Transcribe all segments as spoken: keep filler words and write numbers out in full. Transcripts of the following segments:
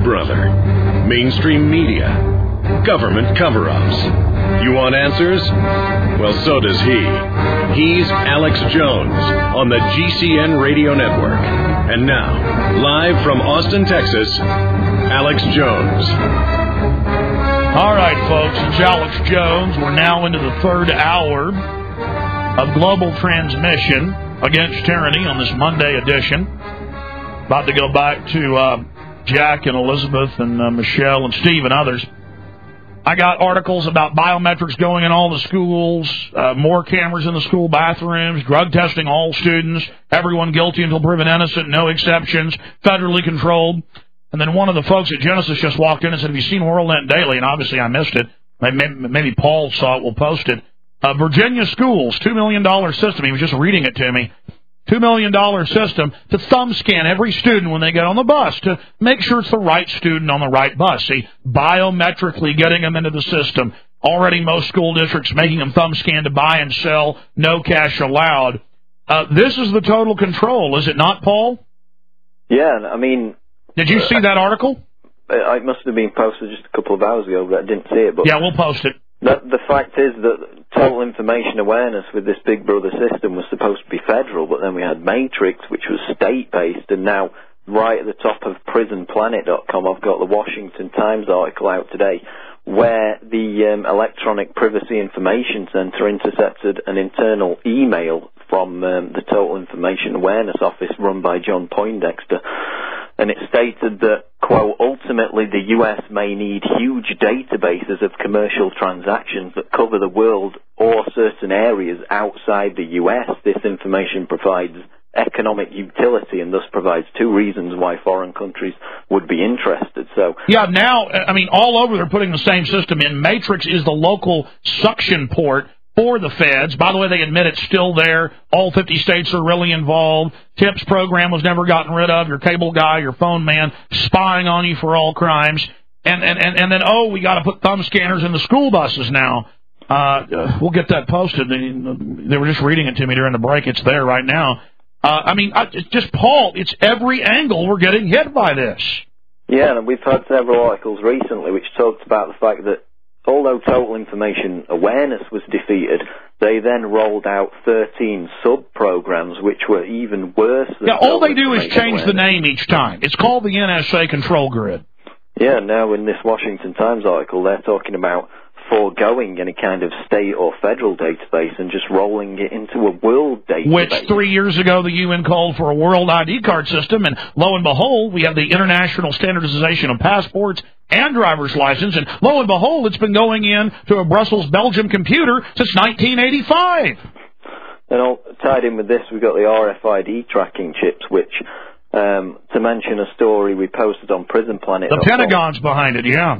brother. Mainstream media. Government cover-ups. You want answers? Well, so does he. He's Alex Jones on the G C N Radio Network. And now, live from Austin, Texas, Alex Jones. All right, folks, it's Alex Jones. We're now into the third hour of Global Transmission Against Tyranny on this Monday edition. About to go back to uh, Jack and Elizabeth and uh, Michelle and Steve and others. I got articles about biometrics going in all the schools, uh, more cameras in the school bathrooms, drug testing all students, everyone guilty until proven innocent, no exceptions, federally controlled. And then one of the folks at Genesis just walked in and said, have you seen WorldNet Daily? And obviously I missed it. Maybe, maybe Paul saw it. We'll post it. Uh, Virginia schools, two million dollars system. He was just reading it to me. two million dollars system to thumb scan every student when they get on the bus to make sure it's the right student on the right bus. See, biometrically getting them into the system. Already most school districts making them thumb scan to buy and sell, no cash allowed. Uh, this is the total control, is it not, Paul? Yeah, I mean... Did you see that article? It must have been posted just a couple of hours ago, but I didn't see it. But yeah, we'll post it. The, the fact is that total information awareness with this Big Brother system was supposed to be federal, but then we had Matrix, which was state-based, and now right at the top of prison planet dot com, I've got the Washington Times article out today, where the um, Electronic Privacy Information Center intercepted an internal email from um, the Total Information Awareness Office run by John Poindexter. And it stated that, quote, ultimately the U S may need huge databases of commercial transactions that cover the world or certain areas outside the U S. This information provides economic utility and thus provides two reasons why foreign countries would be interested. So yeah, now, I mean, all over they're putting the same system in. Matrix is the local suction port for the feds. By the way, they admit it's still there. All fifty states are really involved. TIPS program was never gotten rid of. Your cable guy, your phone man, spying on you for all crimes. And and, and, and then, oh, we got to put thumb scanners in the school buses now. Uh, we'll get that posted. They, they were just reading it to me during the break. It's there right now. Uh, I mean, I, it's just, Paul, it's every angle we're getting hit by this. Yeah, and we've had several articles recently which talked about the fact that although Total Information Awareness was defeated, they then rolled out thirteen sub-programs which were even worse than Yeah, all they do is change awareness. the name each time. It's called the N S A Control Grid. Yeah, now in this Washington Times article, they're talking about foregoing any kind of state or federal database and just rolling it into a world database. Which three years ago the U N called for a world I D card system, and lo and behold, we have the International Standardization of Passports and Driver's License, and lo and behold, it's been going in to a Brussels, Belgium computer since nineteen eighty-five. And all, tied in with this, we've got the R F I D tracking chips, which, um, to mention a story we posted on Prison Planet. The Pentagon's behind it, yeah.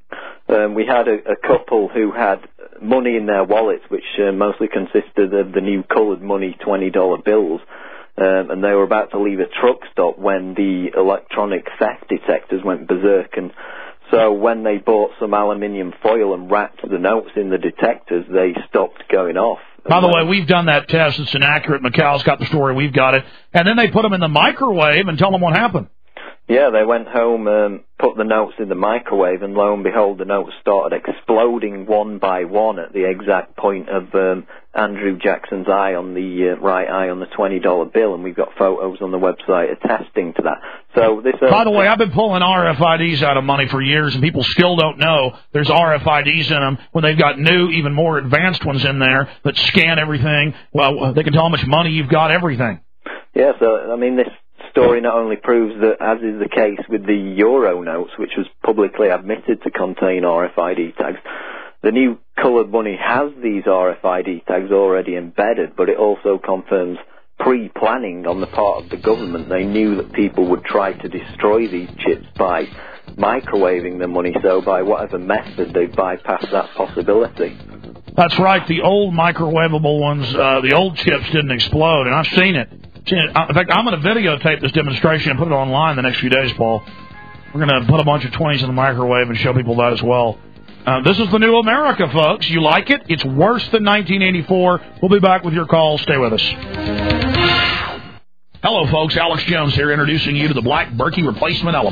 Um, we had a, a couple who had money in their wallets, which uh, mostly consisted of the new coloured money twenty dollar bills, um, and they were about to leave a truck stop when the electronic theft detectors went berserk. And so when they bought some aluminium foil and wrapped the notes in the detectors, they stopped going off. By the way, we've done that test. It's inaccurate. Macau's got the story. We've got it. And then they put them in the microwave and tell them what happened. Yeah, they went home, um, put the notes in the microwave, and lo and behold, the notes started exploding one by one at the exact point of um, Andrew Jackson's eye on the uh, right eye on the twenty dollar bill, and we've got photos on the website attesting to that. So this. Uh, By the way, I've been pulling R F I Ds out of money for years, and people still don't know there's R F I Ds in them when they've got new, even more advanced ones in there that scan everything. Well, they can tell how much money you've got, everything. Yeah, so, I mean, this story not only proves that, as is the case with the Euro notes, which was publicly admitted to contain R F I D tags, the new coloured money has these R F I D tags already embedded, but it also confirms pre-planning on the part of the government. They knew that people would try to destroy these chips by microwaving the money, so by whatever method they bypass that possibility. That's right. The old microwavable ones, uh, the old chips didn't explode, and I've seen it. In fact, I'm going to videotape this demonstration and put it online the next few days, Paul. We're going to put a bunch of twenties in the microwave and show people that as well. Uh, this is the new America, folks. You like it? It's worse than nineteen eighty-four. We'll be back with your calls. Stay with us. Hello, folks. Alex Jones here, introducing you to the Black Berkey Replacement Element.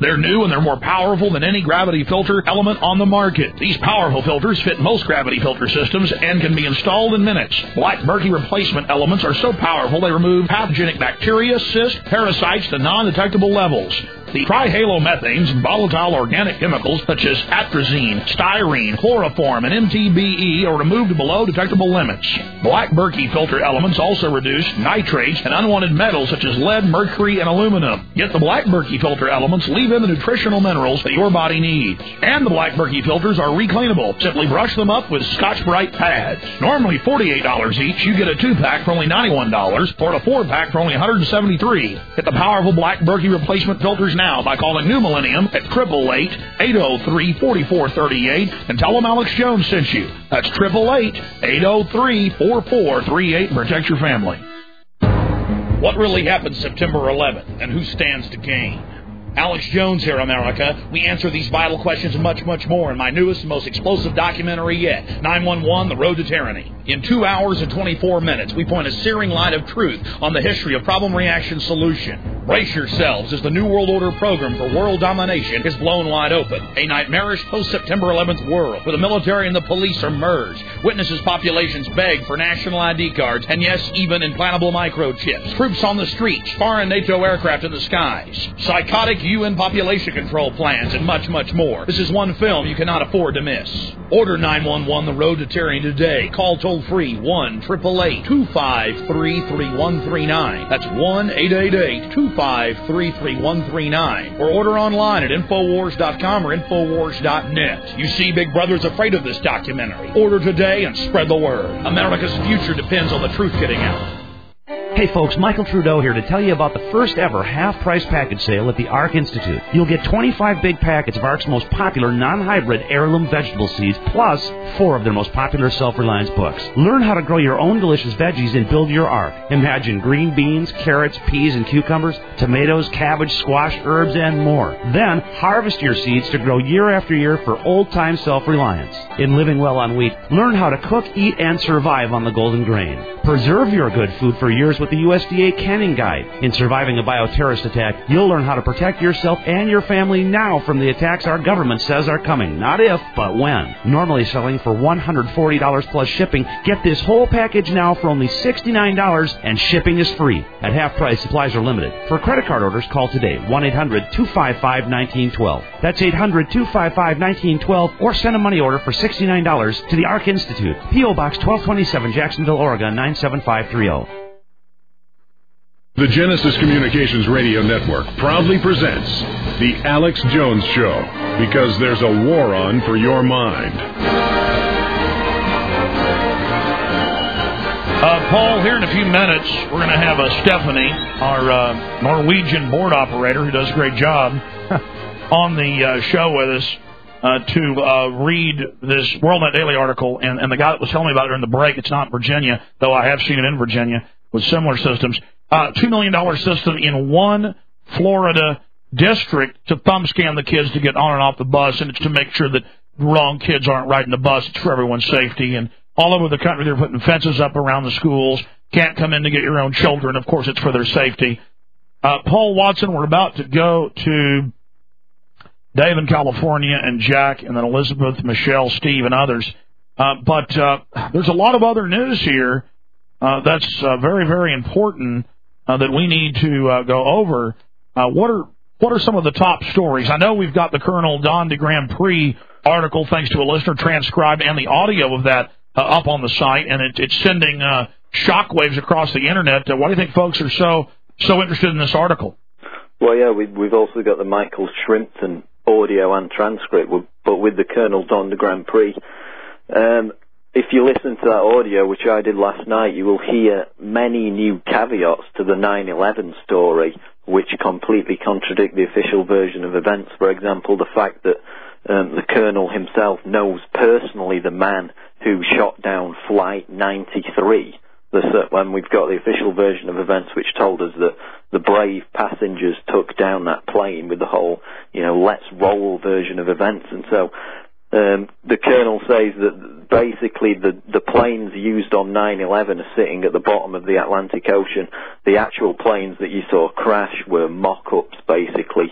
They're new and they're more powerful than any gravity filter element on the market. These powerful filters fit most gravity filter systems and can be installed in minutes. Black Berkey replacement elements are so powerful they remove pathogenic bacteria, cysts, parasites to non-detectable levels. The trihalomethanes and volatile organic chemicals such as atrazine, styrene, chloroform, and M T B E are removed below detectable limits. Black Berkey filter elements also reduce nitrates and unwanted metals such as lead, mercury, and aluminum. Yet the Black Berkey filter elements leave in the nutritional minerals that your body needs. And the Black Berkey filters are recleanable. Simply brush them up with Scotch-Brite pads. Normally forty-eight dollars each, you get a two-pack for only ninety-one dollars or a four-pack for only one hundred seventy-three dollars. Get the powerful Black Berkey replacement filters now by calling New Millennium at eight eight eight, eight oh three, four four three eight and tell them Alex Jones sent you. That's eight eight eight, eight oh three, four four three eight and protect your family. What really happened September eleventh and who stands to gain? Alex Jones here, America. We answer these vital questions and much, much more in my newest and most explosive documentary yet, nine one one, The Road to Tyranny. In two hours and twenty-four minutes, we point a searing light of truth on the history of problem, reaction, solution. Brace yourselves as the New World Order program for world domination is blown wide open. A nightmarish post-September eleventh world where the military and the police are merged. Witnesses populations beg for national I D cards and, yes, even implantable microchips. Troops on the streets, foreign NATO aircraft in the skies. Psychotic U N population control plans, and much, much more. This is one film you cannot afford to miss. Order nine one one The Road to Tyranny today. Call toll-free one, eight eight eight, two five three, three one three nine. That's one, eight eight eight, two five three, three one three nine. Or order online at Infowars dot com or Infowars dot net. You see, Big Brother's afraid of this documentary. Order today and spread the word. America's future depends on the truth getting out. Hey folks, Michael Trudeau here to tell you about the first ever half-price package sale at the ARC Institute. You'll get twenty-five big packets of ARC's most popular non-hybrid heirloom vegetable seeds, plus four of their most popular self-reliance books. Learn how to grow your own delicious veggies and build your ARC. Imagine green beans, carrots, peas, and cucumbers, tomatoes, cabbage, squash, herbs, and more. Then harvest your seeds to grow year after year for old-time self-reliance. In Living Well on Wheat, learn how to cook, eat, and survive on the golden grain. Preserve your good food for years with the U S D A Canning Guide. In Surviving a Bioterrorist Attack, you'll learn how to protect yourself and your family now from the attacks our government says are coming. Not if, but when. Normally selling for one hundred forty dollars plus shipping, get this whole package now for only sixty-nine dollars, and shipping is free. At half price, supplies are limited. For credit card orders, call today, one eight hundred, two five five, one nine one two. That's eight hundred, two five five, one nine one two, or send a money order for sixty-nine dollars to the ARC Institute, P O Box twelve twenty-seven, Jacksonville, Oregon, nine seven five three zero. The Genesis Communications Radio Network proudly presents The Alex Jones Show, because there's a war on for your mind. Uh, Paul, here in a few minutes, we're going to have uh, Stephanie, our uh, Norwegian board operator, who does a great job, on the uh, show with us uh, to uh, read this WorldNet Daily article. And, and the guy that was telling me about it during the break, it's not in Virginia, though I have seen it in Virginia with similar systems. Uh, two million dollars system in one Florida district to thumb scan the kids to get on and off the bus, and it's to make sure that wrong kids aren't riding the bus. It's for everyone's safety. And all over the country, they're putting fences up around the schools. Can't come in to get your own children. Of course, it's for their safety. Uh, Paul Watson, we're about to go to Dave in California and Jack, and then Elizabeth, Michelle, Steve, and others. Uh, but uh, there's a lot of other news here uh, that's uh, very, very important. Uh, that we need to uh, go over. Uh, what are what are some of the top stories? I know we've got the Colonel Don de Grand Prix article, thanks to a listener, transcribed, and the audio of that uh, up on the site, and it, it's sending uh, shockwaves across the Internet. Uh, why do you think folks are so so interested in this article? Well, yeah, we, we've also got the Michael Shrimpton audio and transcript, but with the Colonel Don de Grand Prix. Um, If you listen to that audio, which I did last night, you will hear many new caveats to the nine eleven story, which completely contradict the official version of events. For example, the fact that um, the Colonel himself knows personally the man who shot down Flight ninety-three. The, when we've got the official version of events, which told us that the brave passengers took down that plane with the whole, you know, let's roll version of events. And so Um, the Colonel says that basically the, the planes used on nine eleven are sitting at the bottom of the Atlantic Ocean. The actual planes that you saw crash were mock-ups, basically.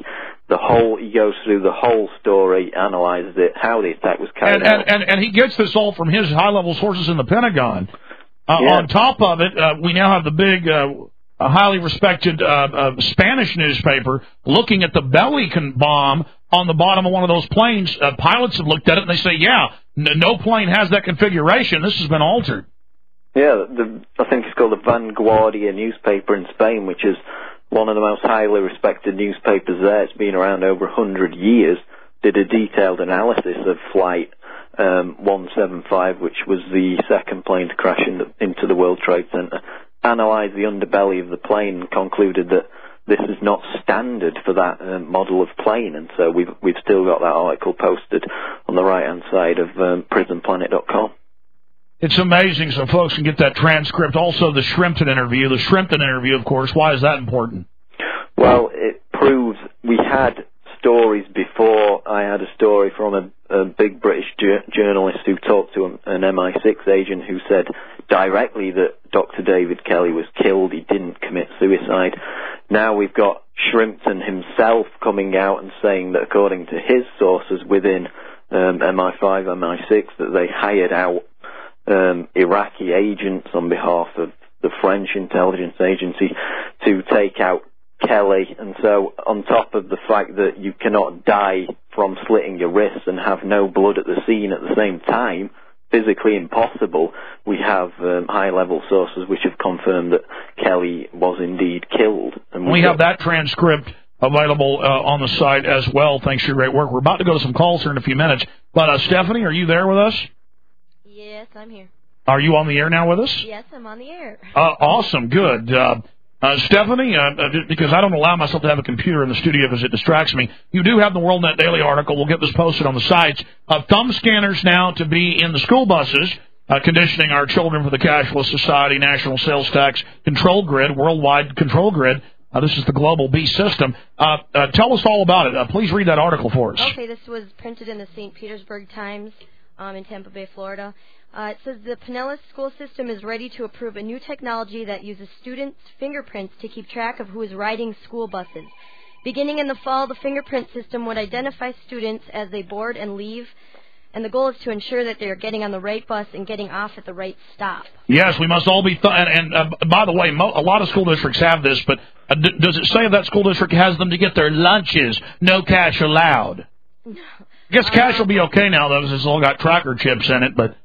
the whole, he goes through the whole story, analyzes it, how the attack was carried and, out. And, and, and he gets this all from his high-level sources in the Pentagon. Uh, yeah. On top of it, uh, we now have the big, uh, highly respected uh, uh, Spanish newspaper looking at the Belican bomb on the bottom of one of those planes. Uh, pilots have looked at it, and they say, yeah, n- no plane has that configuration. This has been altered. Yeah, the, I think it's called the Vanguardia newspaper in Spain, which is one of the most highly respected newspapers there. It's been around over one hundred years, did a detailed analysis of flight um, one seventy-five, which was the second plane to crash in the, into the World Trade Center, analysed the underbelly of the plane and concluded that this is not standard for that uh, model of plane, and so we've, we've still got that article posted on the right-hand side of um, prison planet dot com. It's amazing, so folks can get that transcript. Also, the Shrimpton interview. The Shrimpton interview, of course. Why is that important? Well, it proves we had stories before. I had a story from a, a big British ju- journalist who talked to an M I six agent who said directly that Doctor David Kelly was killed. He didn't commit suicide. Now we've got Shrimpton himself coming out and saying that according to his sources within um, M I five, M I six, that they hired out Um, Iraqi agents on behalf of the French intelligence agency to take out Kelly. And so on top of the fact that you cannot die from slitting your wrists and have no blood at the scene at the same time, physically impossible, we have um, high-level sources which have confirmed that Kelly was indeed killed. And we have that transcript available uh, on the site as well. Thanks for your great work. We're about to go to some calls here in a few minutes. But, uh, Stephanie, are you there with us? Yes, I'm here. Are you on the air now with us? Yes, I'm on the air. Uh, awesome, good. Uh, uh, Stephanie, uh, because I don't allow myself to have a computer in the studio because it distracts me, you do have the WorldNet Daily article. We'll get this posted on the sites. Uh, thumb scanners now to be in the school buses, uh, conditioning our children for the cashless society, national sales tax, control grid, worldwide control grid. Uh, this is the Global B system. Uh, uh, tell us all about it. Uh, please read that article for us. Okay, this was printed in the Saint Petersburg Times. Um, in Tampa Bay, Florida. Uh, it says the Pinellas school system is ready to approve a new technology that uses students' fingerprints to keep track of who is riding school buses. Beginning in the fall, the fingerprint system would identify students as they board and leave, and the goal is to ensure that they are getting on the right bus and getting off at the right stop. Yes, we must all be... Th- and and uh, by the way, mo- a lot of school districts have this, but uh, d- does it say if that school district has them to get their lunches, no cash allowed? No. I guess cash will be okay now, though, because it's all got tracker chips in it, but...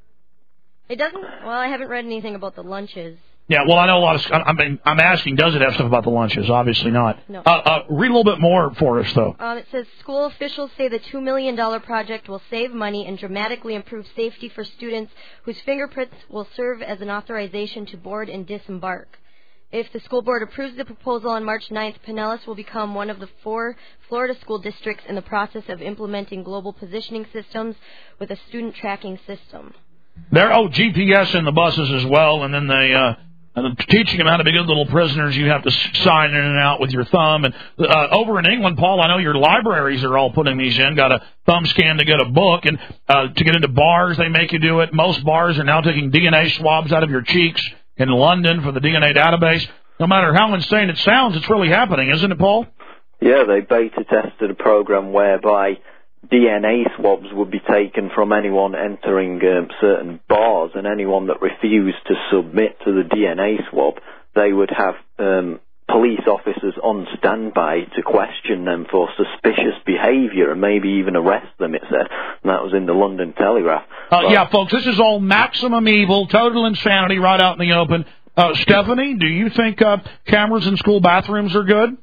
It doesn't... Well, I haven't read anything about the lunches. Yeah, well, I know a lot of... I mean, I'm asking, does it have stuff about the lunches? Obviously not. No. Uh, uh, read a little bit more for us, though. Um, it says, school officials say the two million dollars project will save money and dramatically improve safety for students whose fingerprints will serve as an authorization to board and disembark. If the school board approves the proposal on March ninth, Pinellas will become one of the four Florida school districts in the process of implementing global positioning systems with a student tracking system. There, oh, G P S in the buses as well, and then they, uh, and teaching them how to be good little prisoners. You have to sign in and out with your thumb. And uh, over in England, Paul, I know your libraries are all putting these in. Got a thumb scan to get a book, and uh, to get into bars, they make you do it. Most bars are now taking D N A swabs out of your cheeks. In London for the D N A database. No matter how insane it sounds, it's really happening, isn't it, Paul? Yeah, they beta tested a program whereby D N A swabs would be taken from anyone entering um, certain bars, and anyone that refused to submit to the D N A swab, they would have um, police officers on standby to question them for suspicious behaviour and maybe even arrest them, it said. And that was in the London Telegraph. Uh, well, yeah, folks, this is all maximum evil, total insanity right out in the open. Uh, Stephanie, do you think uh, cameras in school bathrooms are good?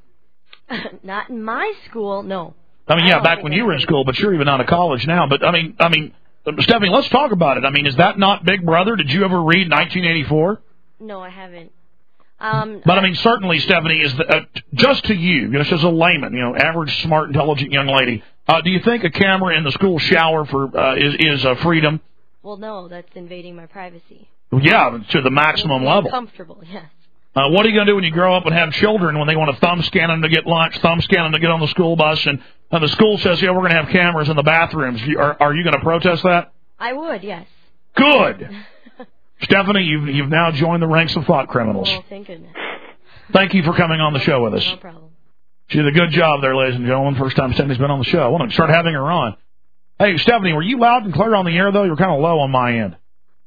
Not in my school, no. I mean, yeah, I back when you were in school, but you're even out of college now. But, I mean, I mean, Stephanie, let's talk about it. I mean, is that not Big Brother? Did you ever read nineteen eighty-four? No, I haven't. Um, but, I mean, certainly, Stephanie, is the, uh, just to you, you know, just as a layman, you know, average, smart, intelligent young lady, uh, do you think a camera in the school shower for uh, is, is uh, freedom? Well, no, that's invading my privacy. Yeah, to the maximum level. Comfortable, yes. Uh, what are you going to do when you grow up and have children when they want to thumb scan them to get lunch, thumb scan them to get on the school bus, and, and the school says, yeah, we're going to have cameras in the bathrooms. Are, are you going to protest that? I would, yes. Good. Stephanie, you've, you've now joined the ranks of thought criminals. Oh, thank goodness. Thank you for coming on the show with us. No problem. She did a good job there, ladies and gentlemen. First time Stephanie's been on the show. I want to start having her on. Hey, Stephanie, were you loud and clear on the air, though? You were kind of low on my end.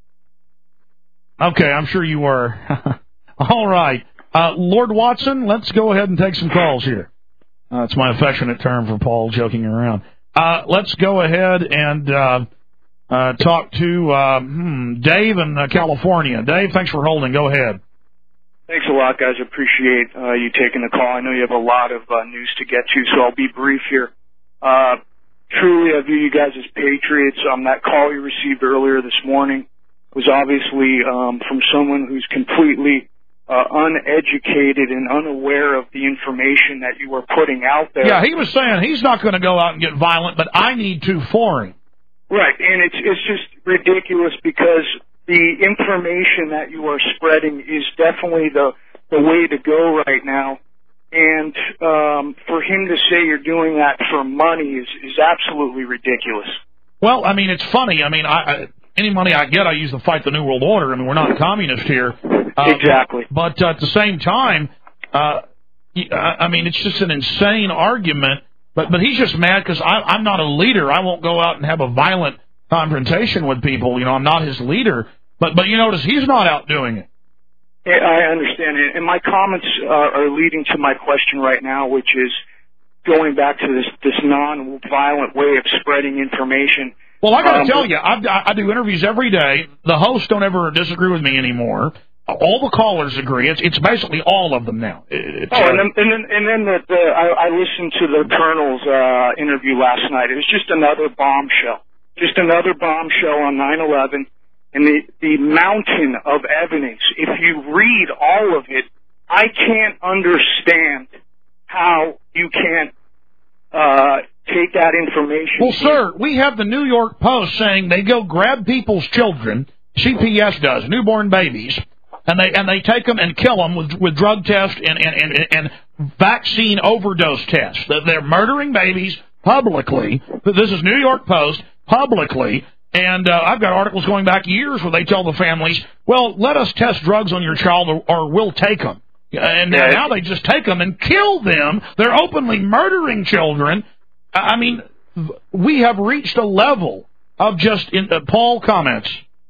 Okay, I'm sure you were. All right. Uh, Lord Watson, let's go ahead and take some calls here. Uh, that's my affectionate term for Paul joking around. Uh, let's go ahead and uh, uh, talk to uh, hmm, Dave in uh, California. Dave, thanks for holding. Go ahead. Thanks a lot, guys. Appreciate uh, you taking the call. I know you have a lot of uh, news to get to, so I'll be brief here. Uh, truly, I view you guys as patriots. Um, that call you received earlier this morning was obviously um, from someone who's completely uh, uneducated and unaware of the information that you were putting out there. Yeah, he was saying he's not going to go out and get violent, but I need to for him. Right, and it's it's just ridiculous because the information that you are spreading is definitely the the way to go right now. And um, for him to say you're doing that for money is, is absolutely ridiculous. Well, I mean, it's funny. I mean, I, I, any money I get, I use to fight the New World Order. I mean, we're not communists here. Uh, exactly. But uh, at the same time, uh, I mean, it's just an insane argument. But but he's just mad because I'm not a leader. I won't go out and have a violent confrontation with people. You know, I'm not his leader. But but you notice he's not out doing it. Yeah, I understand it. And my comments uh, are leading to my question right now, which is going back to this, this non-violent way of spreading information. Well, I got to um, tell you, I, I do interviews every day. The hosts don't ever disagree with me anymore. All the callers agree. It's it's basically all of them now. It's, oh, and then and then, and then the, the I, I listened to the Colonel's uh, interview last night. It was just another bombshell, just another bombshell on nine eleven, and the the mountain of evidence. If you read all of it, I can't understand how you can't uh, take that information. Well, sir, we have the New York Post saying they go grab people's children. C P S does, newborn babies. And they and they take them and kill them with with drug tests and and, and, and vaccine overdose tests. They're murdering babies publicly. This is New York Post publicly, and uh, I've got articles going back years where they tell the families, "Well, let us test drugs on your child, or, or we'll take them." And now, now they just take them and kill them. They're openly murdering children. I mean, we have reached a level of just in, uh, Paul comments.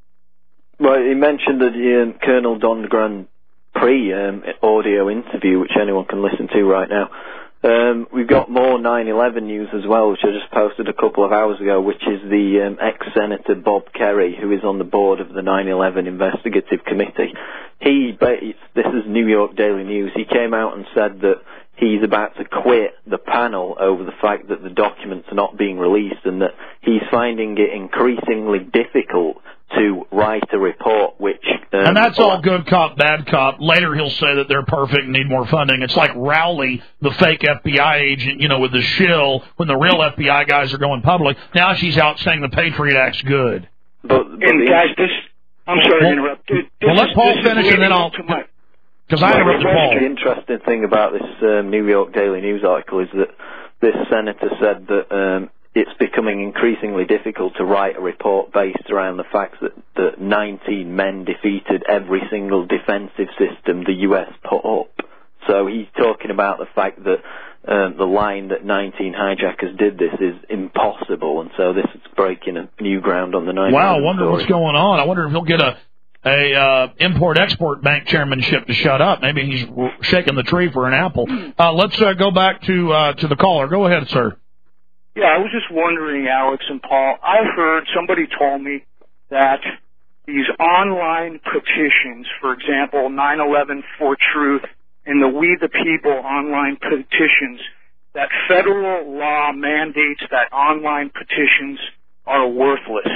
Well, he mentioned the um, Colonel Don Grand Prix um, audio interview, which anyone can listen to right now. Um, we've got more nine eleven news as well, which I just posted a couple of hours ago, which is the um, ex-Senator Bob Kerrey, who is on the board of the nine eleven Investigative Committee. He, this is New York Daily News, he came out and said that he's about to quit the panel over the fact that the documents are not being released, and that he's finding it increasingly difficult to write a report which... Um, and that's all good cop, bad cop. Later he'll say that they're perfect and need more funding. It's like Rowley, the fake F B I agent, you know, with the shill, when the real F B I guys are going public. Now she's out saying the Patriot Act's good. But, but and guys, this... I'm sorry well, to interrupt. This, well, let Paul finish and then I'll... Because I interrupted Paul. The interesting thing about this um, New York Daily News article is that this senator said that um, it's becoming increasingly difficult to write a report based around the fact that, that nineteen men defeated every single defensive system the U S put up. So he's talking about the fact that um, the line that nineteen hijackers did this is impossible, and so this is breaking a new ground on the nine eleven Wow, I wonder story. what's going on. I wonder if he'll get a a uh, import-export bank chairmanship to shut up. Maybe he's shaking the tree for an apple. Uh, let's uh, go back to uh, to the caller. Go ahead, sir. Yeah, I was just wondering, Alex and Paul, I heard somebody told me that these online petitions, for example, nine eleven for Truth and the We the People online petitions, that federal law mandates that online petitions are worthless.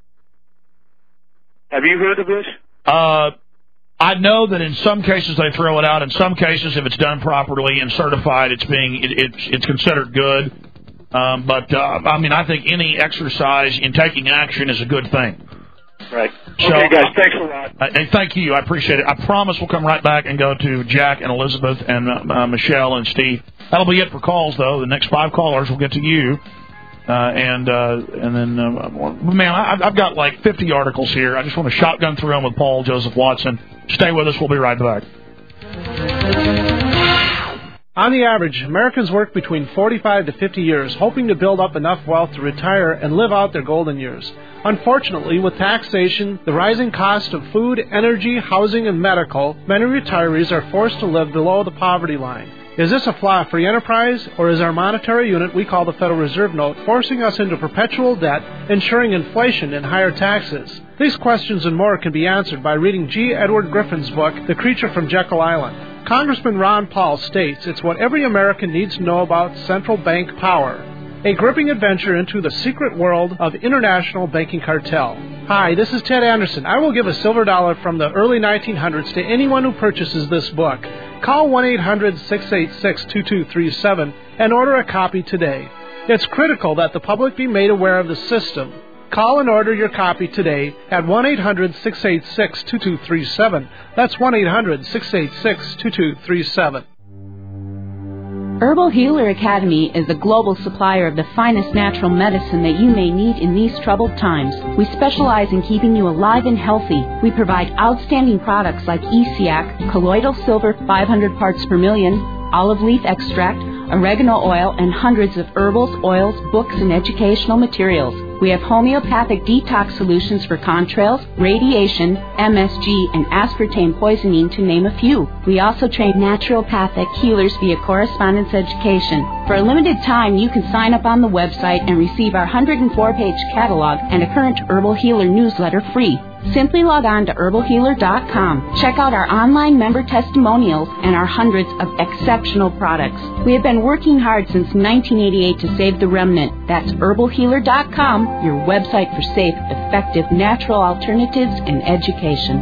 Have you heard of this? Uh, I know that in some cases they throw it out. In some cases, if it's done properly and certified, it's being it, it's it's considered good. Um, but uh, I mean, I think any exercise in taking action is a good thing. Right. So, okay, guys. Thanks a lot. Uh, and thank you. I appreciate it. I promise we'll come right back and go to Jack and Elizabeth and uh, uh, Michelle and Steve. That'll be it for calls, though. The next five callers will get to you. Uh, and uh, and then, uh, man, I, I've got like fifty articles here. I just want to shotgun through them with Paul Joseph Watson. Stay with us. We'll be right back. On the average, Americans work between forty-five to fifty years, hoping to build up enough wealth to retire and live out their golden years. Unfortunately, with taxation, the rising cost of food, energy, housing, and medical, many retirees are forced to live below the poverty line. Is this a flaw of free enterprise, or is our monetary unit we call the Federal Reserve Note forcing us into perpetual debt, ensuring inflation and higher taxes? These questions and more can be answered by reading G. Edward Griffin's book, The Creature from Jekyll Island. Congressman Ron Paul states it's what every American needs to know about central bank power. A gripping adventure into the secret world of international banking cartel. Hi, this is Ted Anderson. I will give a silver dollar from the early nineteen hundreds to anyone who purchases this book. Call one eight hundred six eight six two two three seven and order a copy today. It's critical that the public be made aware of the system. Call and order your copy today at one eight hundred six eight six two two three seven. That's one eight hundred six eight six two two three seven. Herbal Healer Academy is a global supplier of the finest natural medicine that you may need in these troubled times. We specialize in keeping you alive and healthy. We provide outstanding products like E C A C, colloidal silver five hundred parts per million, olive leaf extract, oregano oil, and hundreds of herbals, oils, books, and educational materials. We have homeopathic detox solutions for contrails, radiation, M S G, and aspartame poisoning, to name a few. We also train naturopathic healers via correspondence education. For a limited time, you can sign up on the website and receive our one hundred four page catalog and a current Herbal Healer newsletter free. Simply log on to herbal healer dot com. Check out our online member testimonials and our hundreds of exceptional products. We have been working hard since nineteen eighty-eight to save the remnant. That's herbal healer dot com, your website for safe, effective, natural alternatives and education.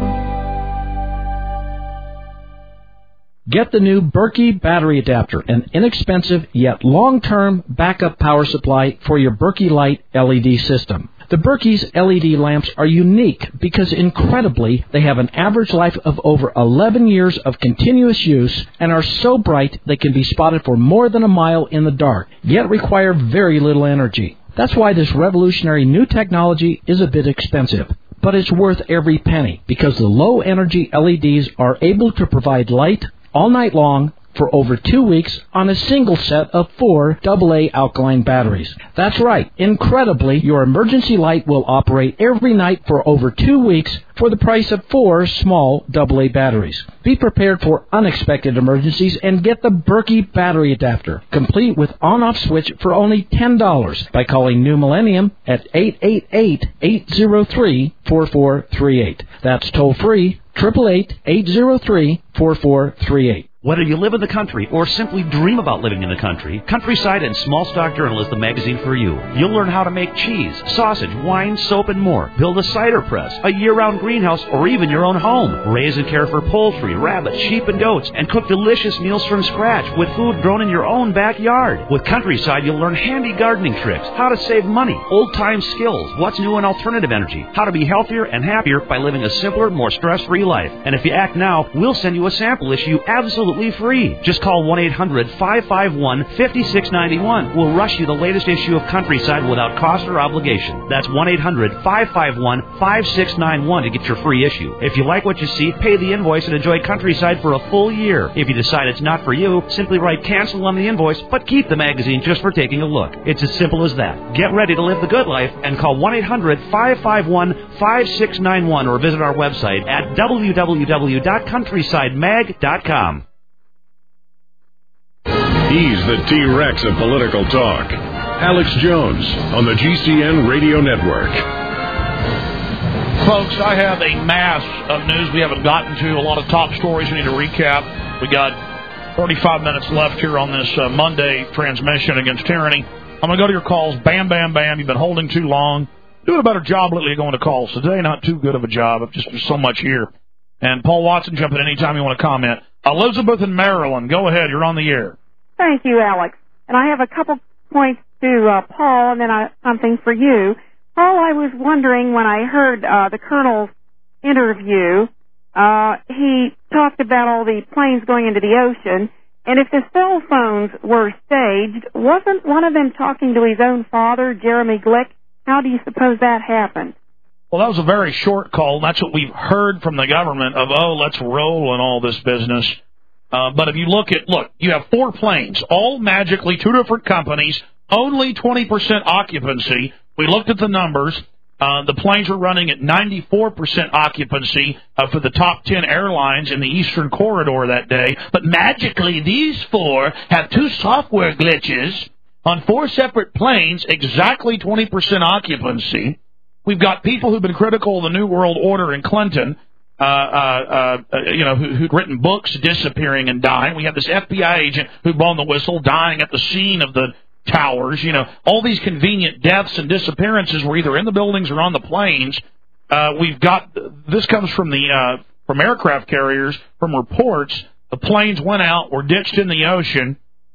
Get the new Berkey battery adapter, an inexpensive yet long-term backup power supply for your Berkey Light L E D system. The Berkey's L E D lamps are unique because, incredibly, they have an average life of over eleven years of continuous use and are so bright they can be spotted for more than a mile in the dark, yet require very little energy. That's why this revolutionary new technology is a bit expensive. But it's worth every penny because the low-energy L E Ds are able to provide light all night long for over two weeks on a single set of four double A alkaline batteries. That's right. Incredibly, your emergency light will operate every night for over two weeks for the price of four small double A batteries. Be prepared for unexpected emergencies and get the Berkey battery adapter, complete with on-off switch for only ten dollars by calling New Millennium at eight eight eight, eight zero three, four four three eight. That's toll-free, eight eight eight, eight zero three, four four three eight. Whether you live in the country or simply dream about living in the country, Countryside and Small Stock Journal is the magazine for you. You'll learn how to make cheese, sausage, wine, soap, and more. Build a cider press, a year-round greenhouse, or even your own home. Raise and care for poultry, rabbits, sheep, and goats, and cook delicious meals from scratch with food grown in your own backyard. With Countryside, you'll learn handy gardening tricks, how to save money, old-time skills, what's new in alternative energy, how to be healthier and happier by living a simpler, more stress-free life. And if you act now, we'll send you a sample issue absolutely free. Just call one eight hundred, five five one, five six nine one. We'll rush you the latest issue of Countryside without cost or obligation. That's one eight hundred, five five one, five six nine one to get your free issue. If you like what you see, pay the invoice and enjoy Countryside for a full year. If you decide it's not for you, simply write cancel on the invoice, but keep the magazine just for taking a look. It's as simple as that. Get ready to live the good life and call one eight hundred, five five one, five six nine one or visit our website at w w w dot countryside mag dot com. He's the T-Rex of political talk. Alex Jones on the G C N Radio Network. Folks, I have a mass of news we haven't gotten to, a lot of top stories we need to recap. We got thirty-five minutes left here on this uh, Monday transmission against tyranny. I'm going to go to your calls. Bam, bam, bam. You've been holding too long. Doing a better job lately of going to calls. Today, not too good of a job. Just there's so much here. And Paul Watson, jump in anytime you want to comment. Elizabeth in Maryland, go ahead. You're on the air. Thank you, Alex. And I have a couple points to uh, Paul and then I, something for you. Paul, I was wondering when I heard uh, the Colonel's interview, uh, he talked about all the planes going into the ocean, and if the cell phones were staged, wasn't one of them talking to his own father, Jeremy Glick? How do you suppose that happened? Well, that was a very short call. That's what we've heard from the government of, oh, let's roll and all this business. Uh, but if you look at, look, you have four planes, all magically, two different companies, only twenty percent occupancy. We looked at the numbers. Uh, the planes were running at ninety-four percent occupancy uh, for the top ten airlines in the Eastern Corridor that day. But magically, these four have two software glitches on four separate planes, exactly twenty percent occupancy. We've got people who've been critical of the New World Order in Clinton, uh, uh, uh, you know, who, who'd written books disappearing and dying. We have this F B I agent who'd blown the whistle, dying at the scene of the towers. You know, all these convenient deaths and disappearances were either in the buildings or on the planes. Uh, we've got, this comes from the, uh, from aircraft carriers, from reports. The planes went out, were ditched in the ocean,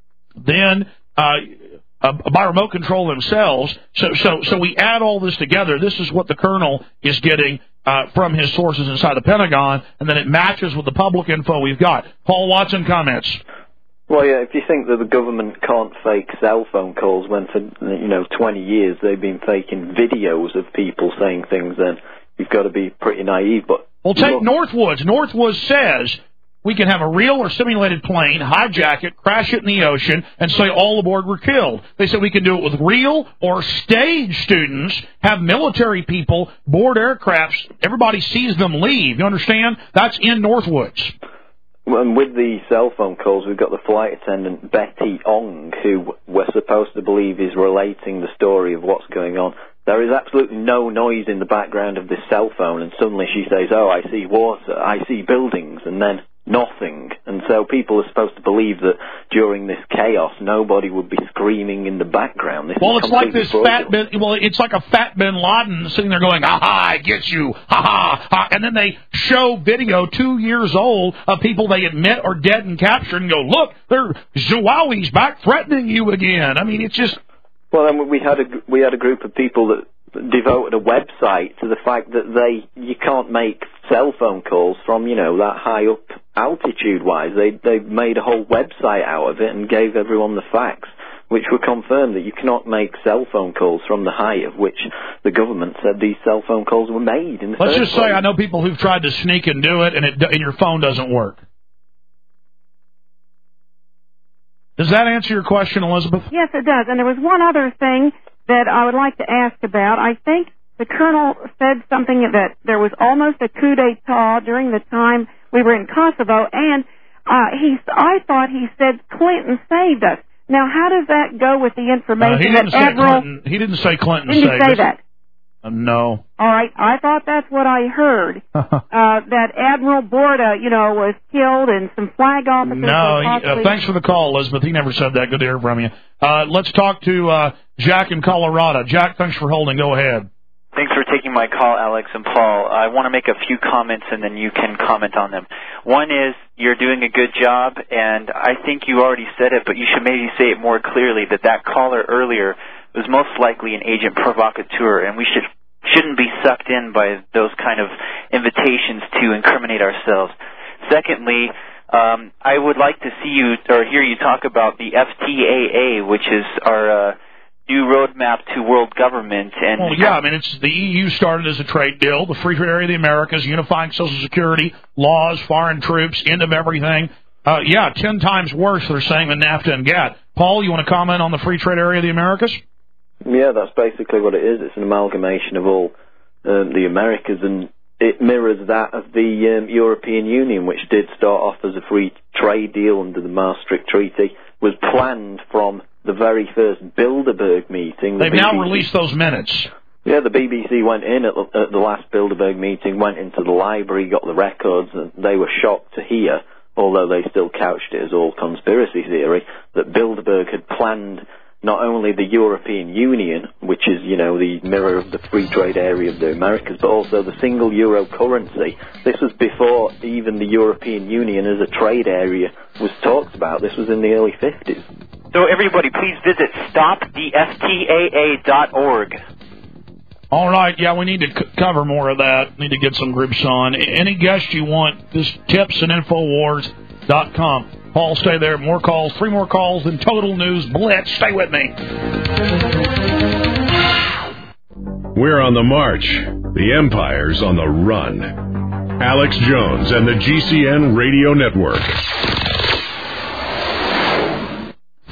then, uh, uh, by remote control themselves. So, so, so we add all this together. This is what the colonel is getting, uh, from his sources inside the Pentagon, and then it matches with the public info we've got. Paul Watson, comments. Well, yeah, if you think that the government can't fake cell phone calls when for, you know, twenty years they've been faking videos of people saying things, then you've got to be pretty naive. But Well, take Northwoods. Northwoods says we can have a real or simulated plane, hijack it, crash it in the ocean, and say all aboard were killed. They said we can do it with real or stage students, have military people board aircrafts, everybody sees them leave. You understand? That's in Northwoods. And with the cell phone calls, we've got the flight attendant Betty Ong, who we're supposed to believe is relating the story of what's going on. There is absolutely no noise in the background of this cell phone, and suddenly she says, oh, I see water, I see buildings, and then nothing. And so people are supposed to believe that during this chaos, nobody would be screaming in the background. This well, is it's like this fraudulent. fat bin, well, it's like a fat Bin Laden sitting there going, ha ha, I get you, ha ha, ha, and then they show video two years old of people they admit are dead and captured and go, look, they're Zowawi's back threatening you again. I mean, it's just. Well, then we had a we had a group of people that devoted a website to the fact that they you can't make cell phone calls from, you know, that high up altitude wise. They they made a whole website out of it and gave everyone the facts, which were confirmed that you cannot make cell phone calls from the height of which the government said these cell phone calls were made. In the Let's first just place. say I know people who've tried to sneak and do it, and it and your phone doesn't work. Does that answer your question, Elizabeth? Yes, it does. And there was one other thing that I would like to ask about. I think the colonel said something that there was almost a coup d'etat during the time we were in Kosovo, and uh, he, I thought he said Clinton saved us. Now, how does that go with the information uh, he didn't that say Admiral... Clinton. He didn't say Clinton Didn't saved he say us. that? Uh, no. All right, I thought that's what I heard. uh, that Admiral Borda, you know, was killed and some flag officers... No, were he, uh, possibly... thanks for the call, Elizabeth. He never said that. Good to hear from you. Uh, let's talk to uh, Jack in Colorado. Jack, thanks for holding. Go ahead. Thanks for taking my call, Alex and Paul. I want to make a few comments, and then you can comment on them. One is, you're doing a good job, and I think you already said it, but you should maybe say it more clearly, that that caller earlier was most likely an agent provocateur, and we should, shouldn't be sucked in by those kind of invitations to incriminate ourselves. Secondly, um, I would like to see you, or hear you talk about the F T A A, which is our... Uh, new roadmap to world government. And well, yeah, I mean, it's the E U started as a trade deal, the Free Trade Area of the Americas, unifying Social Security, laws, foreign troops, end of everything. Uh, yeah, ten times worse, they're saying, than NAFTA and GATT. Paul, you want to comment on the Free Trade Area of the Americas? Yeah, that's basically what it is. It's an amalgamation of all um, the Americas, and it mirrors that of the um, European Union, which did start off as a free trade deal under the Maastricht Treaty, was planned from the very first Bilderberg meeting. They've the now B B C released those minutes. Yeah, the B B C went in at the, at the last Bilderberg meeting, went into the library, got the records, and they were shocked to hear, although they still couched it as all conspiracy theory, that Bilderberg had planned not only the European Union, which is, you know, the mirror of the free trade area of the Americas, but also the single euro currency. This was before even the European Union as a trade area was talked about. This was in the early fifties. So everybody, please visit stop the F T A A dot org. All right, yeah, we need to c- cover more of that. Need to get some groups on. Any guest you want, this tips and infowars dot com. Paul, stay there. More calls, three more calls, and Total News Blitz. Stay with me. We're on the march. The Empire's on the run. Alex Jones and the G C N Radio Network.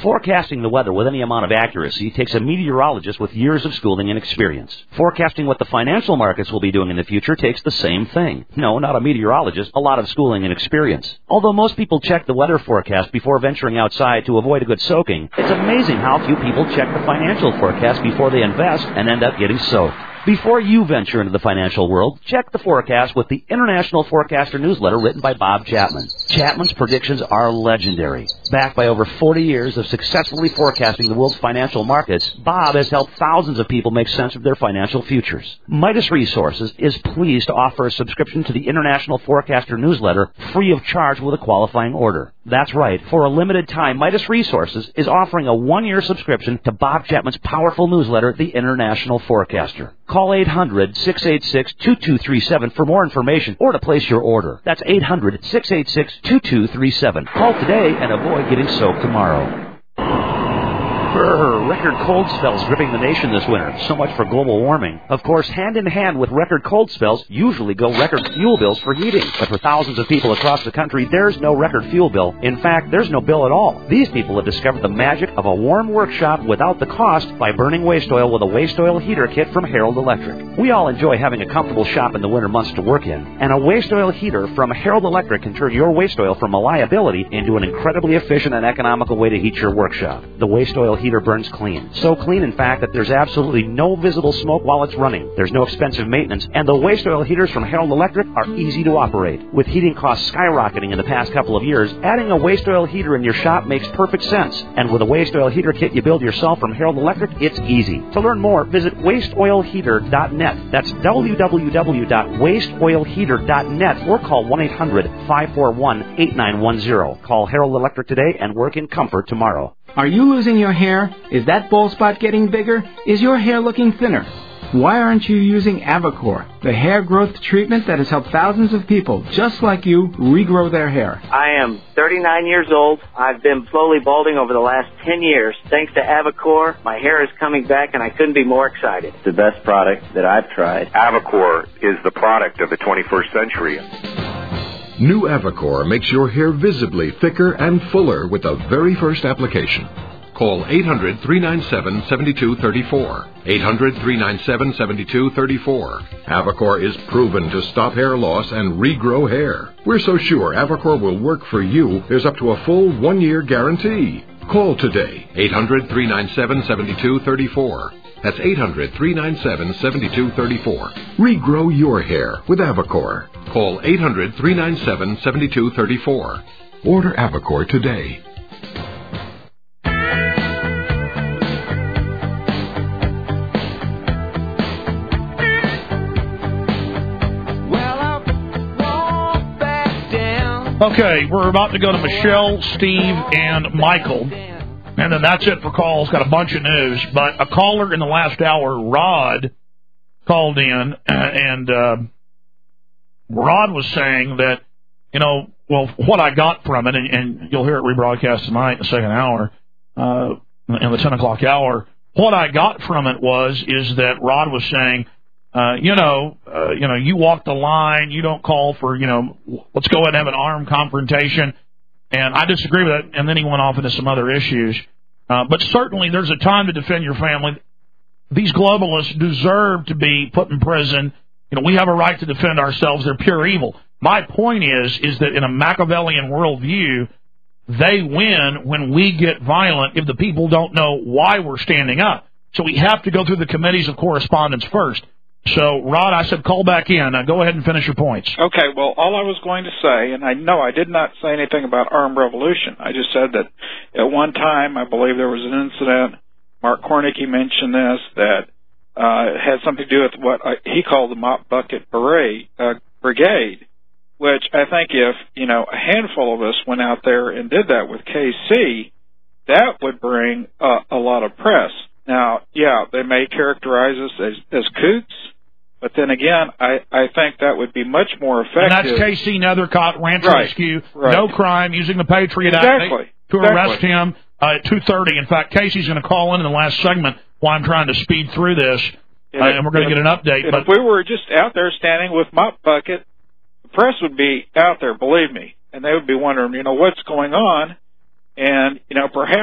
Forecasting the weather with any amount of accuracy takes a meteorologist with years of schooling and experience. Forecasting what the financial markets will be doing in the future takes the same thing. No, not a meteorologist, a lot of schooling and experience. Although most people check the weather forecast before venturing outside to avoid a good soaking, it's amazing how few people check the financial forecast before they invest and end up getting soaked. Before you venture into the financial world, check the forecast with the International Forecaster newsletter written by Bob Chapman. Chapman's predictions are legendary. Backed by over forty years of successfully forecasting the world's financial markets, Bob has helped thousands of people make sense of their financial futures. Midas Resources is pleased to offer a subscription to the International Forecaster newsletter free of charge with a qualifying order. That's right. For a limited time, Midas Resources is offering a one-year subscription to Bob Chapman's powerful newsletter, The International Forecaster. Call eight hundred, six eight six, two two three seven for more information or to place your order. That's eight hundred, six eight six, two two three seven. Call today and avoid getting soaked tomorrow. Brr, record cold spells gripping the nation this winter. So much for global warming. Of course, hand in hand with record cold spells usually go record fuel bills for heating. But for thousands of people across the country, there's no record fuel bill. In fact, there's no bill at all. These people have discovered the magic of a warm workshop without the cost by burning waste oil with a waste oil heater kit from Harold Electric. We all enjoy having a comfortable shop in the winter months to work in. And a waste oil heater from Harold Electric can turn your waste oil from a liability into an incredibly efficient and economical way to heat your workshop. The waste oil heater burns clean. So clean, in fact, that there's absolutely no visible smoke while it's running. There's no expensive maintenance, and the waste oil heaters from Harold Electric are easy to operate. With heating costs skyrocketing in the past couple of years, adding a waste oil heater in your shop makes perfect sense. And with a waste oil heater kit you build yourself from Harold Electric, it's easy. To learn more, visit waste oil heater dot net. That's w w w dot waste oil heater dot net or call one eight hundred, five four one, eight nine one zero. Call Harold Electric today and work in comfort tomorrow. Are you losing your hair? Is that bald spot getting bigger? Is your hair looking thinner? Why aren't you using Avacor, the hair growth treatment that has helped thousands of people just like you regrow their hair? I am thirty-nine years old. I've been slowly balding over the last ten years. Thanks to Avacor, my hair is coming back and I couldn't be more excited. The best product that I've tried. Avacor is the product of the twenty-first century. New Avacor makes your hair visibly thicker and fuller with the very first application. Call eight hundred, three nine seven, seven two three four. eight hundred, three nine seven, seven two three four. Avacor is proven to stop hair loss and regrow hair. We're so sure Avacor will work for you, there's up to a full one-year guarantee. Call today, eight hundred, three nine seven, seven two three four. That's eight hundred, three nine seven, seven two three four. Regrow your hair with Avacor. Call eight hundred, three nine seven, seven two three four. Order Avacor today. Okay, we're about to go to Michelle, Steve, and Michael. And then that's it for calls. Got a bunch of news. But a caller in the last hour, Rod, called in, and uh, Rod was saying that, you know, well, what I got from it, and, and you'll hear it rebroadcast tonight in the second hour, uh, in the ten o'clock hour, what I got from it was, is that Rod was saying, uh, you know, uh, you know, you walk the line, you don't call for, you know, let's go ahead and have an armed confrontation. And I disagree with that, and then he went off into some other issues. Uh, but certainly there's a time to defend your family. These globalists deserve to be put in prison. You know, we have a right to defend ourselves. They're pure evil. My point is, is that in a Machiavellian worldview, they win when we get violent if the people don't know why we're standing up. So we have to go through the committees of correspondence first. So, Rod, I said call back in. Now, go ahead and finish your points. Okay, well, all I was going to say, and I know I did not say anything about armed revolution. I just said that at one time, I believe there was an incident, Mark Kornicki mentioned this, that uh, had something to do with what I, he called the Mop Bucket Parade, uh, Brigade, which I think if, you know, a handful of us went out there and did that with K C, that would bring uh, a lot of press. Now, yeah, they may characterize us as, as kooks, but then again, I, I think that would be much more effective. And that's K C Nethercott, Ranch right, Rescue, right. no crime, using the Patriot exactly, Act to exactly. arrest him uh, at two thirty. In fact, Casey's going to call in in the last segment while I'm trying to speed through this, and, uh, and we're going to get an update. And but if we were just out there standing with Mop Bucket, the press would be out there, believe me, and they would be wondering, you know, what's going on, and, you know, perhaps,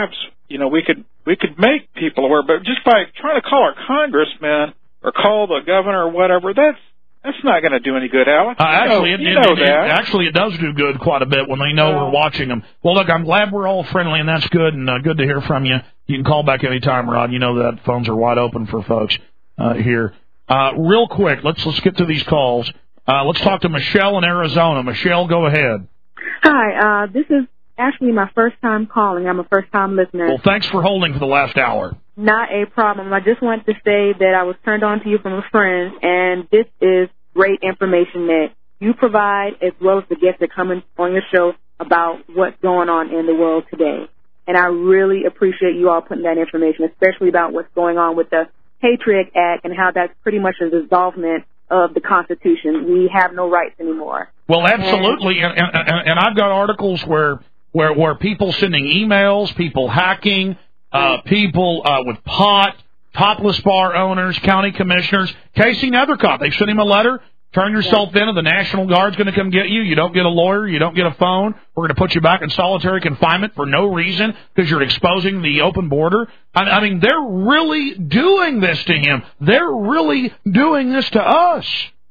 you know, we could we could make people aware, but just by trying to call our congressman or call the governor or whatever, that's that's not going to do any good, Alex. Uh, actually, you it, know, you it, know it, that. It, actually, it does do good quite a bit when they know Yeah. we're watching them. Well, look, I'm glad we're all friendly, and that's good, and uh, good to hear from you. You can call back anytime, Rod. You know that phones are wide open for folks uh, here. Uh, real quick, let's let's get to these calls. Uh, let's talk to Michelle in Arizona. Michelle, go ahead. Hi, uh, this is actually my first time calling. I'm a first time listener. Well, thanks for holding for the last hour. Not a problem. I just wanted to say that I was turned on to you from a friend, and this is great information that you provide as well as the guests that come in on your show about what's going on in the world today. And I really appreciate you all putting that information, especially about what's going on with the Patriot Act and how that's pretty much a dissolvement of the Constitution. We have no rights anymore. Well, absolutely, and, and, and, and I've got articles where where where people sending emails, people hacking, uh, people uh, with pot, topless bar owners, county commissioners. Casey Nethercott, they sent him a letter. Turn yourself in, and the National Guard's going to come get you. You don't get a lawyer. You don't get a phone. We're going to put you back in solitary confinement for no reason because you're exposing the open border. I, I mean, they're really doing this to him. They're really doing this to us.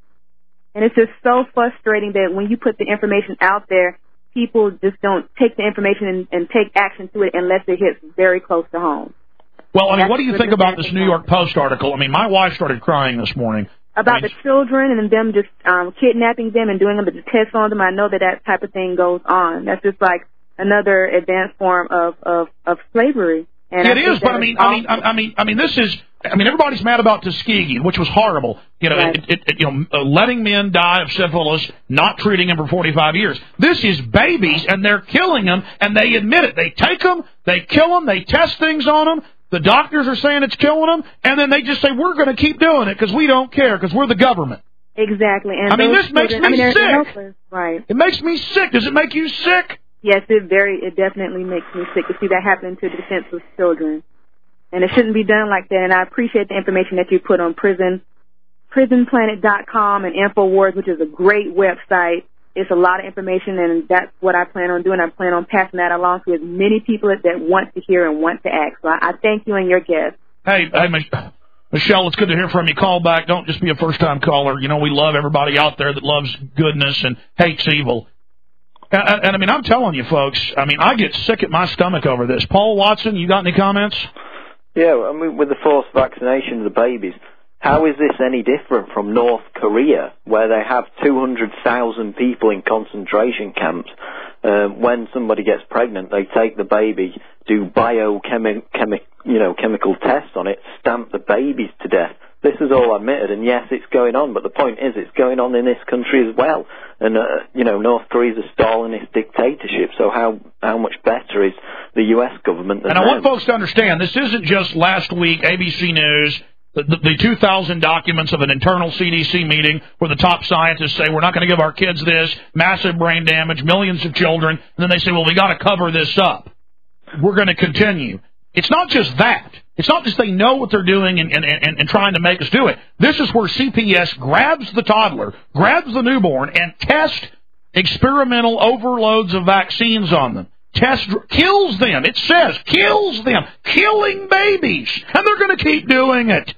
And it's just so frustrating that when you put the information out there, people just don't take the information and, and take action to it unless it hits very close to home. Well, I mean, That's what do you think about this New York Post article? I mean, my wife started crying this morning. About I mean, the children and them just um, kidnapping them and doing them the tests on them. I know that that type of thing goes on. That's just like another advanced form of, of, of slavery. And it I is, think but that I mean, is I mean, awful. I mean, I mean, this is. I mean, everybody's mad about Tuskegee, which was horrible. You know, Right. it, it, it, you know, uh, letting men die of syphilis, not treating them for forty-five years. This is babies, and they're killing them, and they admit it. They take them, they kill them, they test things on them. The doctors are saying it's killing them, and then they just say we're going to keep doing it because we don't care because we're the government. Exactly. And I mean, those this makes children, me I mean, they're sick. helpless. Right. It makes me sick. Does it make you sick? Yes, it very, it definitely makes me sick to see that happen to the defenseless children. And it shouldn't be done like that. And I appreciate the information that you put on prison, prison planet dot com and InfoWars, which is a great website. It's a lot of information, and that's what I plan on doing. I plan on passing that along to as many people that want to hear and want to ask. So I, I thank you and your guests. Hey, hey, Mich- Michelle, it's good to hear from you. Call back. Don't just be a first-time caller. You know, we love everybody out there that loves goodness and hates evil. And, and, and I mean, I'm telling you, folks, I mean, I get sick at my stomach over this. Paul Watson, you got any comments? Yeah, I mean, with the forced vaccination of the babies, how is this any different from North Korea, where they have two hundred thousand people in concentration camps? Uh, when somebody gets pregnant, they take the baby, do biochemical, chemi- you know, chemical tests on it, stamp the babies to death. This is all admitted, and yes, it's going on, but the point is it's going on in this country as well. And, uh, you know, North Korea's a Stalinist dictatorship, so how how much better is the U S government than And I them? want folks to understand, this isn't just last week, A B C News, the, the, the two thousand documents of an internal C D C meeting where the top scientists say, we're not going to give our kids this, massive brain damage, millions of children, and then they say, well, we got to cover this up. We're going to continue. It's not just that. It's not just they know what they're doing and, and, and, and trying to make us do it. This is where C P S grabs the toddler, grabs the newborn, and tests experimental overloads of vaccines on them. Test kills them. It says kills them. Killing babies. And they're going to keep doing it.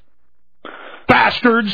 Bastards.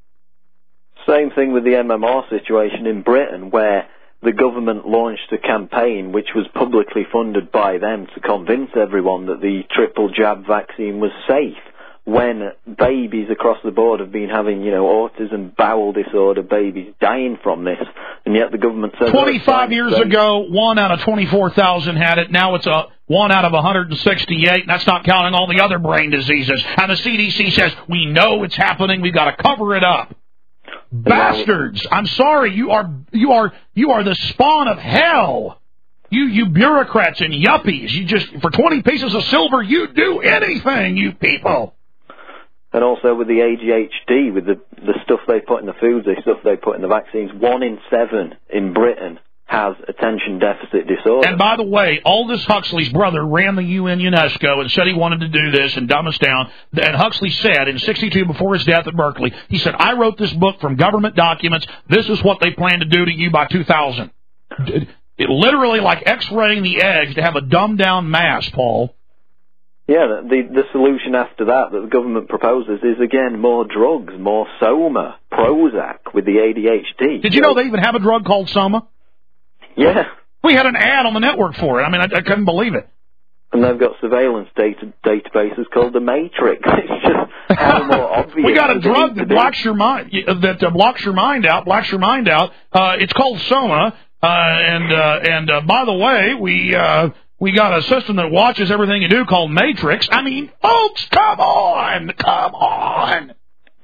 Same thing with the M M R situation in Britain, where the government launched a campaign which was publicly funded by them to convince everyone that the triple jab vaccine was safe, when babies across the board have been having, you know, autism, bowel disorder, babies dying from this, and yet the government says... twenty-five years ago, one out of twenty-four thousand had it. Now it's a one out of one hundred sixty-eight, and that's not counting all the other brain diseases. And the C D C says, we know it's happening, we've got to cover it up. Bastards! I'm sorry, you are you are you are the spawn of hell. You you bureaucrats and yuppies. You just for twenty pieces of silver, you do anything, you people. And also with the A D H D, with the the stuff they put in the foods, the stuff they put in the vaccines, one in seven in Britain has attention deficit disorder. And by the way, Aldous Huxley's brother ran the U N UNESCO and said he wanted to do this and dumb us down. And Huxley said in sixty-two, before his death at Berkeley, he said, I wrote this book from government documents. This is what they plan to do to you by two thousand. It literally like X-raying the eggs to have a dumbed-down mass, Paul. Yeah, the the solution after that that the government proposes is, again, more drugs, more Soma, Prozac with the A D H D. Did you know they even have a drug called Soma? Yeah. We had an ad on the network for it. I mean, I, I couldn't believe it. And they've got surveillance data databases called the Matrix. It's just how more obvious. We got a drug that blocks your mind, that uh, blocks your mind out, blocks your mind out. Uh, it's called Soma, uh, and uh, and uh, by the way, we uh, we got a system that watches everything you do called Matrix. I mean, folks, come on, come on.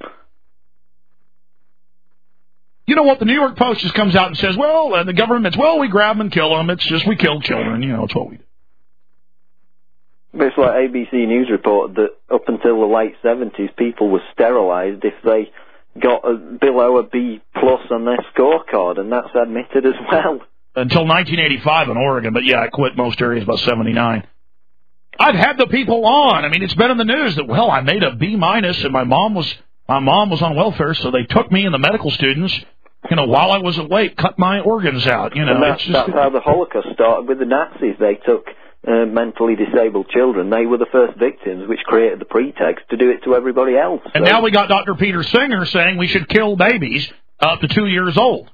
You know what? The New York Post just comes out and says, well, uh, the government's, well, we grab them and kill them. It's just we kill children. You know, it's what we do. It's like A B C News reported that up until the late seventies, people were sterilised if they got a, below a B plus on their scorecard, and that's admitted as well. Until nineteen eighty-five in Oregon, but yeah, I quit most areas about seventy-nine. I've had the people on. I mean, it's been in the news that, well, I made a B minus, and my mom was my mom was on welfare, so they took me and the medical students, you know, while I was awake, cut my organs out. You know, and that's, it's just, that's how the Holocaust started with the Nazis. They took uh, mentally disabled children. They were the first victims, which created the pretext to do it to everybody else. And so. now we got Doctor Peter Singer saying we should kill babies up to two years old.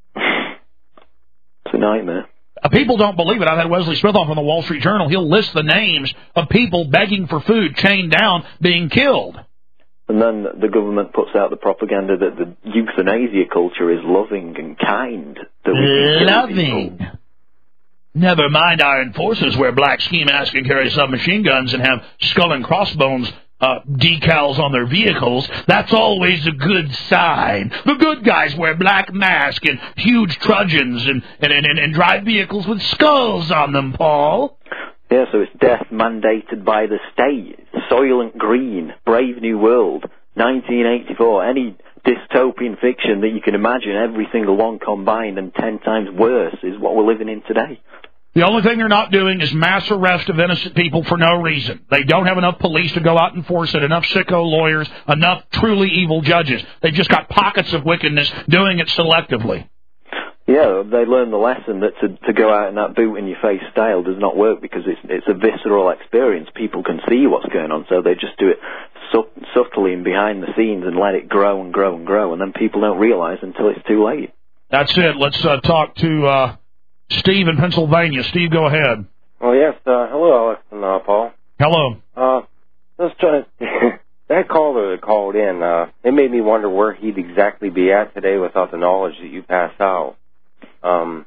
It's a nightmare. Uh, people don't believe it. I've had Wesley Smith on from the Wall Street Journal. He'll list the names of people begging for food, chained down, being killed. And then the government puts out the propaganda that the euthanasia culture is loving and kind. That we loving. Never mind our enforcers wear black ski masks and carry submachine guns and have skull and crossbones uh, decals on their vehicles. That's always a good sign. The good guys wear black masks and huge truncheons and, and, and, and drive vehicles with skulls on them, Paul. Yeah, so it's death mandated by the state. Soylent Green, Brave New World, nineteen eighty-four. Any dystopian fiction that you can imagine, every single one combined and ten times worse is what we're living in today. The only thing they're not doing is mass arrest of innocent people for no reason. They don't have enough police to go out and enforce it, enough sicko lawyers, enough truly evil judges. They've just got pockets of wickedness doing it selectively. Yeah, they learned the lesson that to, to go out in that boot-in-your-face style does not work because it's it's a visceral experience. People can see what's going on, so they just do it su- subtly and behind the scenes and let it grow and grow and grow, and then people don't realize until it's too late. That's it. Let's uh, talk to uh, Steve in Pennsylvania. Steve, go ahead. Oh, yes. Uh, hello, Alex and uh, Paul. Hello. Uh, just trying to... That caller that called in, uh, it made me wonder where he'd exactly be at today without the knowledge that you pass out. Um,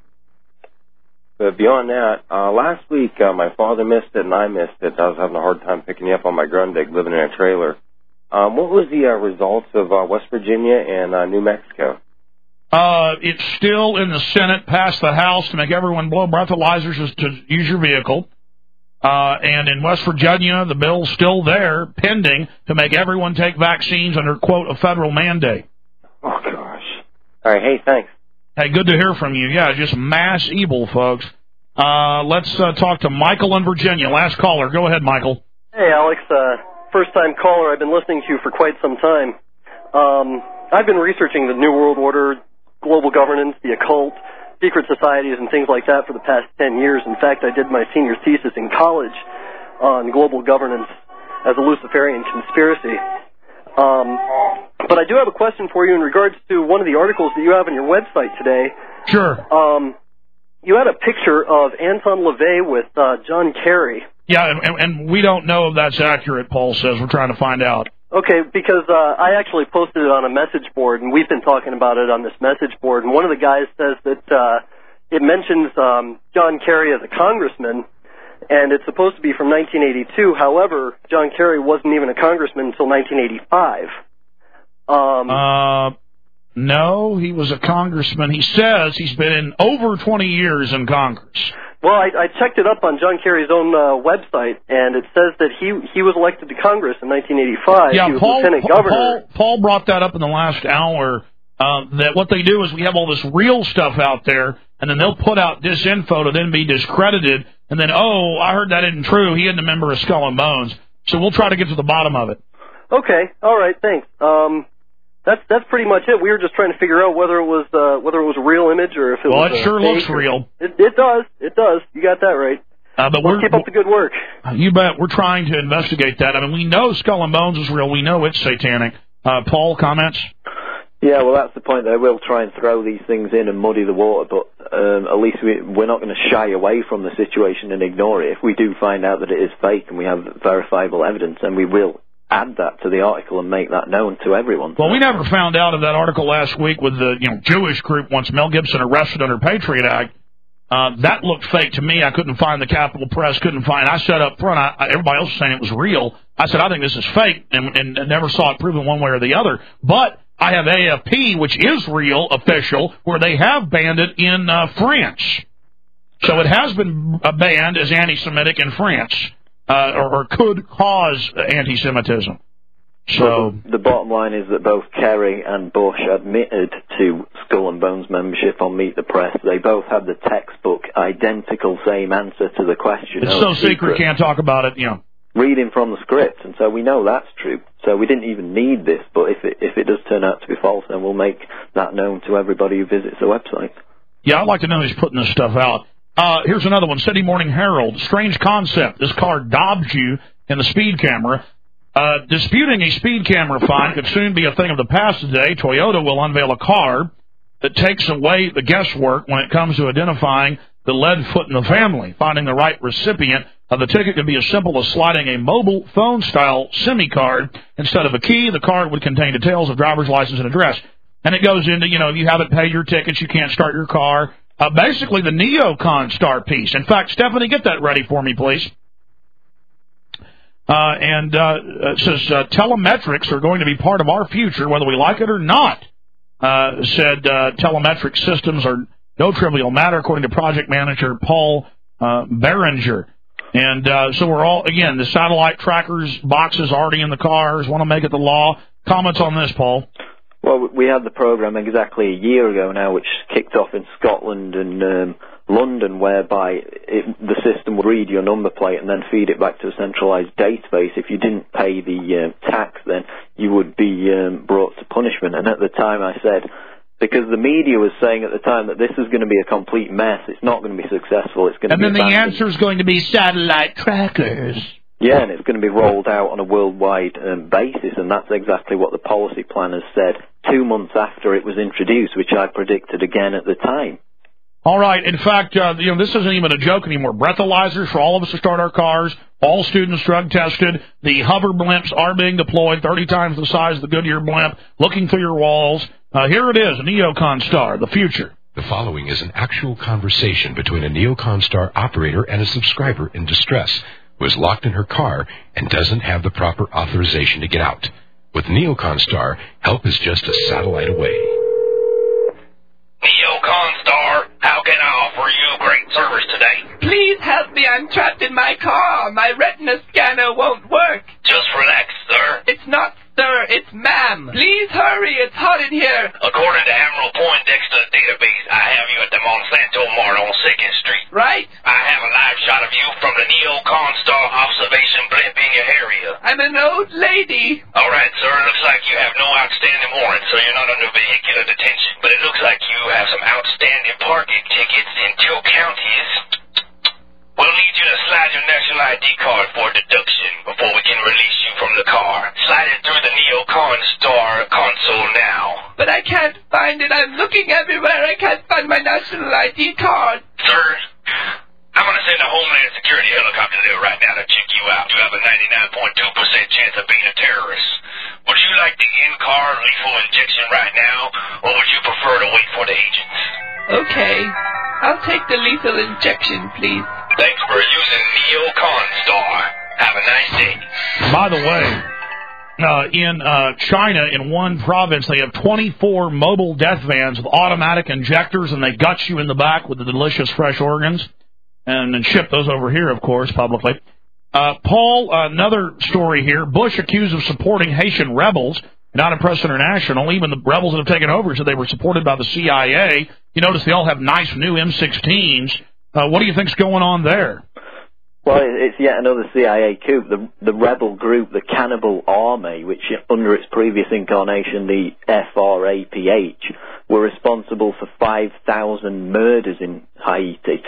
but beyond that, uh, last week uh, my father missed it and I missed it. I was having a hard time picking you up on my Grundig, living in a trailer. Um, what was the uh, results of uh, West Virginia and uh, New Mexico? Uh, it's still in the Senate, passed the House to make everyone blow breathalyzers to use your vehicle. Uh, and in West Virginia, the bill's still there, pending, to make everyone take vaccines under, quote, a federal mandate. Oh, gosh. All right, hey, thanks. Hey, good to hear from you. Yeah, just mass evil, folks. Uh, let's uh, talk to Michael in Virginia. Last caller. Go ahead, Michael. Hey, Alex. Uh, first-time caller. I've been listening to you for quite some time. Um, I've been researching the New World Order, global governance, the occult, secret societies, and things like that for the past ten years. In fact, I did my senior thesis in college on global governance as a Luciferian conspiracy. Um, but I do have a question for you in regards to one of the articles that you have on your website today. Sure. Um, you had a picture of Anton LaVey with uh, John Kerry. Yeah, and, and we don't know if that's accurate, Paul says. We're trying to find out. Okay, because uh, I actually posted it on a message board, and we've been talking about it on this message board, and one of the guys says that uh, it mentions um, John Kerry as a congressman, and it's supposed to be from nineteen eighty-two. However, John Kerry wasn't even a congressman until nineteen eighty-five. Um, uh, no, he was a congressman. He says he's been in over twenty years in Congress. Well, I, I checked it up on John Kerry's own uh, website, and it says that he he was elected to Congress in nineteen eighty-five. Yeah, he was Paul, lieutenant Paul, governor. Paul, Paul brought that up in the last hour, uh, that what they do is we have all this real stuff out there, and then they'll put out disinfo to then be discredited, and then, oh, I heard that isn't true. He isn't a member of Skull and Bones. So we'll try to get to the bottom of it. Okay, all right, thanks. Um, that's that's pretty much it. We were just trying to figure out whether it was uh, whether it was a real image or if it well, was. Well, it sure fake looks or... real. It, it does. It does. You got that right. Uh, but well, we're, keep up the good work. You bet. We're trying to investigate that. I mean, we know Skull and Bones is real. We know it's satanic. Uh, Paul, comments? Yeah, well, that's the point. They will try and throw these things in and muddy the water, but um, at least we, we're not going to shy away from the situation and ignore it. If we do find out that it is fake and we have verifiable evidence, then we will add that to the article and make that known to everyone. Well, we never found out of that article last week with the you know Jewish group once Mel Gibson arrested under Patriot Act. Uh, that looked fake to me. I couldn't find the Capitol Press, couldn't find I said up front, I, everybody else was saying it was real. I said, I think this is fake, and, and, and never saw it proven one way or the other. But I have A F P, which is real, official, where they have banned it in uh, France. So it has been banned as anti-Semitic in France, uh, or, or could cause anti-Semitism. So well, the, the bottom line is that both Kerry and Bush admitted to Skull and Bones membership on Meet the Press. They both had the textbook, identical same answer to the question. It's so secret, secret, can't talk about it, you know. Reading from the script, and so we know that's true. So we didn't even need this, but if it if it does turn out to be false, then we'll make that known to everybody who visits the website. Yeah, I'd like to know who's putting this stuff out. Uh, here's another one, City Morning Herald. Strange concept. This car dobs you in the speed camera. Uh, disputing a speed camera fine could soon be a thing of the past today. Toyota will unveil a car that takes away the guesswork when it comes to identifying the lead foot in the family. Finding the right recipient of the ticket could be as simple as sliding a mobile phone-style SIM card. Instead of a key, the card would contain details of driver's license and address. And it goes into, you know, if you haven't paid your tickets, you can't start your car. Uh, basically, the Neocon Star piece. In fact, Stephanie, get that ready for me, please. Uh, and uh, it says, uh, telemetrics are going to be part of our future, whether we like it or not, uh, said uh, telemetric systems are no trivial matter, according to project manager Paul uh, Berenger. And uh, so we're all, again, the satellite trackers boxes already in the cars, want to make it the law. Comments on this, Paul? Well, we had the program exactly a year ago now, which kicked off in Scotland and um, London, whereby it, the system would read your number plate and then feed it back to a centralized database. If you didn't pay the uh, tax, then you would be um, brought to punishment. And at the time I said, because the media was saying at the time that this is going to be a complete mess, it's not going to be successful, it's going to and be And then the answer is going to be satellite trackers. Yeah, and it's going to be rolled out on a worldwide um, basis, and that's exactly what the policy planners said two months after it was introduced, which I predicted again at the time. All right. In fact, uh, you know, this isn't even a joke anymore. Breathalyzers for all of us to start our cars. All students drug tested. The hover blimps are being deployed, thirty times the size of the Goodyear blimp, looking through your walls. Uh, here it is, a Neocon Star, the future. The following is an actual conversation between a Neocon Star operator and a subscriber in distress who is locked in her car and doesn't have the proper authorization to get out. With Neocon Star, help is just a satellite away. Neocon Star, how can I offer you great service today? Please help me, I'm trapped in my car. My retina scanner won't work. Just relax, sir. It's not sir, it's ma'am. Please hurry, it's hot in here. According to Admiral Poindexter's database, I have you at the Monsanto Mart on second Street. Right. I have a live shot of you from the Neocon Star observation blimp in your area. I'm an old lady. All right, sir, it looks like you have no outstanding warrants, so you're not under vehicular detention. But it looks like you have some outstanding parking tickets in two counties. We'll need you to slide your national I D card for deduction before we can release you from the car. Slide it through the Neocon Star console now. But I can't find it. I'm looking everywhere. I can't find my national I D card. Sir, I'm going to send a Homeland Security helicopter there right now to check you out. You have a ninety-nine point two percent chance of being a terrorist. Would you like the in-car lethal injection right now, or would you prefer to wait for the agents? Okay. I'll take the lethal injection, please. Thanks for using Neocon Star. Have a nice day. By the way, uh, in uh, China, in one province, they have twenty-four mobile death vans with automatic injectors, and they gut you in the back with the delicious fresh organs, and then ship those over here, of course, publicly. Uh, Paul, another story here. Bush accused of supporting Haitian rebels. Not in Press International. Even the rebels that have taken over said they were supported by the C I A. You notice they all have nice new M sixteens. Uh, what do you think's going on there? Well, it's yet another C I A coup. The, the rebel group, the Cannibal Army, which under its previous incarnation, the F R A P H, were responsible for five thousand murders in Haiti.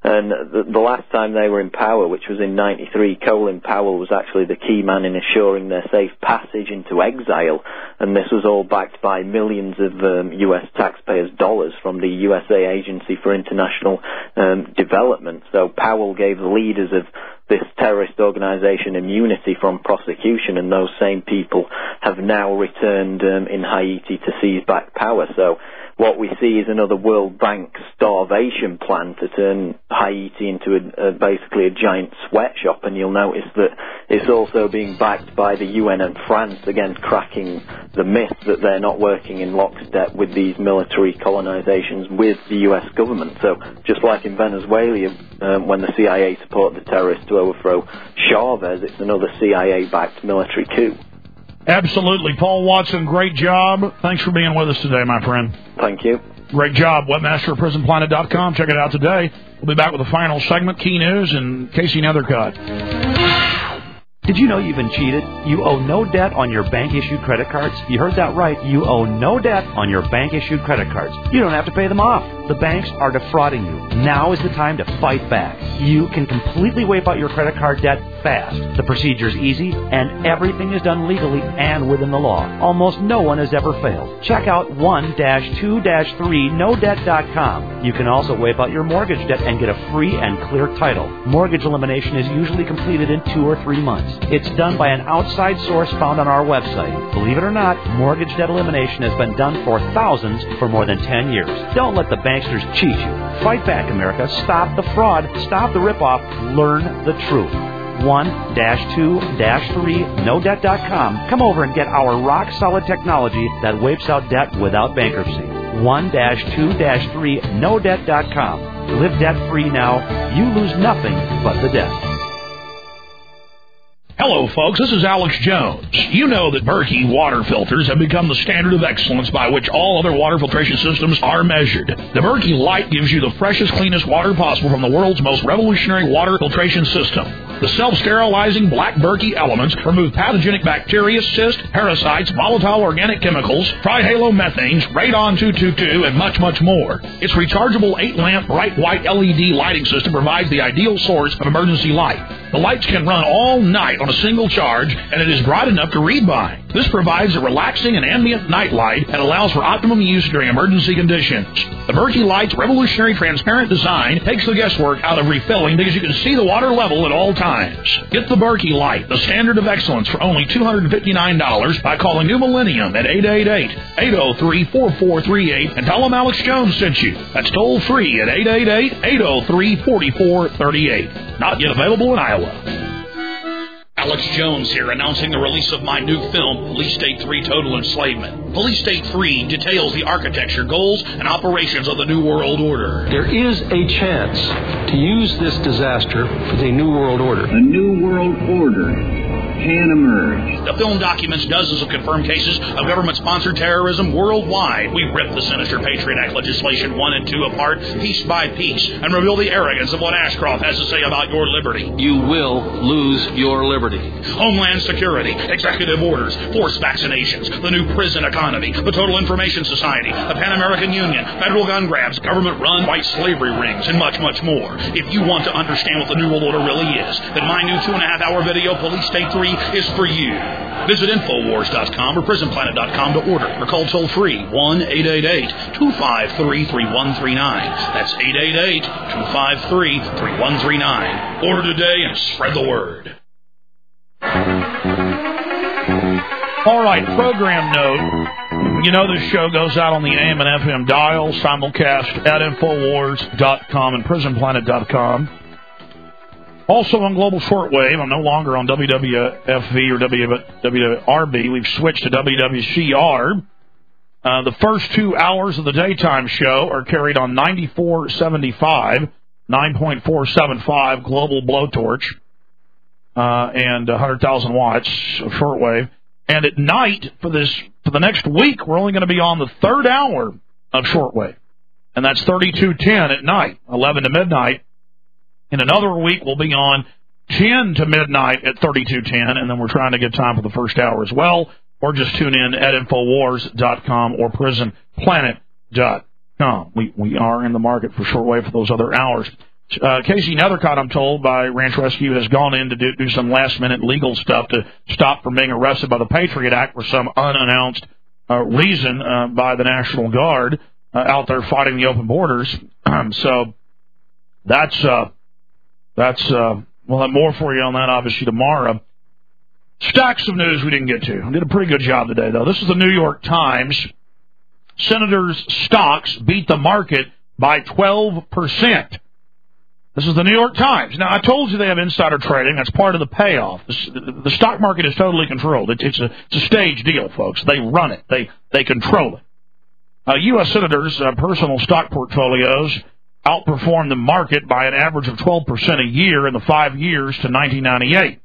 And the, the last time they were in power, which was in ninety-three, Colin Powell was actually the key man in assuring their safe passage into exile. And this was all backed by millions of um, U S taxpayers' dollars from the U S A Agency for International um, Development. So Powell gave the leaders of this terrorist organization immunity from prosecution, and those same people have now returned um, in Haiti to seize back power. So what we see is another World Bank starvation plan to turn Haiti into a, a, basically a giant sweatshop, and you'll notice that it's also being backed by the U N and France, again cracking the myth that they're not working in lockstep with these military colonizations with the U S government. So just like in Venezuela, um, when the C I A supported the terrorists to overthrow Chavez, it's another C I A-backed military coup. Absolutely. Paul Watson, great job. Thanks for being with us today, my friend. Thank you. Great job. Webmaster of Prison Planet dot com. Check it out today. We'll be back with the final segment, Key News, and Casey Nethercutt. Did you know you've been cheated? You owe no debt on your bank-issued credit cards. You heard that right. You owe no debt on your bank-issued credit cards. You don't have to pay them off. The banks are defrauding you. Now is the time to fight back. You can completely wipe out your credit card debt fast. The procedure is easy, and everything is done legally and within the law. Almost no one has ever failed. Check out one dash two dash three no debt dot com. You can also wipe out your mortgage debt and get a free and clear title. Mortgage elimination is usually completed in two or three months. It's done by an outside source found on our website. Believe it or not, mortgage debt elimination has been done for thousands for more than ten years. Don't let the banksters cheat you. Fight back, America. Stop the fraud. Stop the ripoff. Learn the truth. one dash two dash three no debt dot com. Come over and get our rock-solid technology that wipes out debt without bankruptcy. one dash two dash three no debt dot com. Live debt-free now. You lose nothing but the debt. Hello, folks. This is Alex Jones. You know that Berkey water filters have become the standard of excellence by which all other water filtration systems are measured. The Berkey Light gives you the freshest, cleanest water possible from the world's most revolutionary water filtration system. The self-sterilizing black Berkey elements remove pathogenic bacteria, cysts, parasites, volatile organic chemicals, trihalomethanes, radon two twenty-two, and much, much more. Its rechargeable eight-lamp bright white L E D lighting system provides the ideal source of emergency light. The lights can run all night on a single charge, and it is bright enough to read by. This provides a relaxing and ambient night light and allows for optimum use during emergency conditions. The Berkey Light's revolutionary transparent design takes the guesswork out of refilling because you can see the water level at all times. Get the Berkey Light, the standard of excellence, for only two hundred fifty-nine dollars by calling New Millennium at eight eight eight, eight oh three, four four three eight and tell them Alex Jones sent you. That's toll free at eight eight eight, eight oh three, four four three eight. Not yet available in Iowa. Alex Jones here, announcing the release of my new film, Police State three Total Enslavement. Police State three details the architecture, goals, and operations of the New World Order. There is a chance to use this disaster for the New World Order. A New World Order can emerge. The film documents dozens of confirmed cases of government-sponsored terrorism worldwide. We rip the sinister Patriot Act legislation one and two apart, piece by piece, and reveal the arrogance of what Ashcroft has to say about your liberty. You will lose your liberty. Homeland Security, executive orders, forced vaccinations, the new prison economy, the Total Information Society, the Pan American Union, federal gun grabs, government-run white slavery rings, and much, much more. If you want to understand what the New World Order really is, then my new two-and-a-half-hour video, Police State three, is for you. Visit Infowars dot com or Prison Planet dot com to order, or call toll-free one eight eight eight, two five three, three one three nine. That's eight eight eight, two five three, three one three nine. Order today and spread the word. All right, program note. You know this show goes out on the A M and F M dial, simulcast at Infowars dot com and Prison Planet dot com. Also on Global Shortwave. I'm no longer on W W F V or W W R B. We've switched to W W C R. Uh, the first two hours of the daytime show are carried on ninety-four seventy-five, nine point four seven five Global Blowtorch, uh, and one hundred thousand watts of shortwave. And at night, for this for the next week, we're only going to be on the third hour of shortwave. And that's thirty-two ten at night, eleven to midnight. In another week, we'll be on ten to midnight at thirty-two ten, and then we're trying to get time for the first hour as well. Or just tune in at Infowars dot com or Prison Planet dot com. We, we are in the market for shortwave for those other hours. Uh, Casey Nethercott, I'm told, by Ranch Rescue, has gone in to do, do some last-minute legal stuff to stop from being arrested by the Patriot Act for some unannounced uh, reason uh, by the National Guard uh, out there fighting the open borders. so that's, uh, that's uh, we'll have more for you on that, obviously, tomorrow. Stacks of news we didn't get to. I did a pretty good job today, though. This is the New York Times. Senators' stocks beat the market by twelve percent. This is the New York Times. Now, I told you they have insider trading. That's part of the payoff. The, the stock market is totally controlled. It, it's, a, it's a stage deal, folks. They run it. They they control it. Uh, U S senators' uh, personal stock portfolios outperformed the market by an average of twelve percent a year in the five years to nineteen ninety-eight.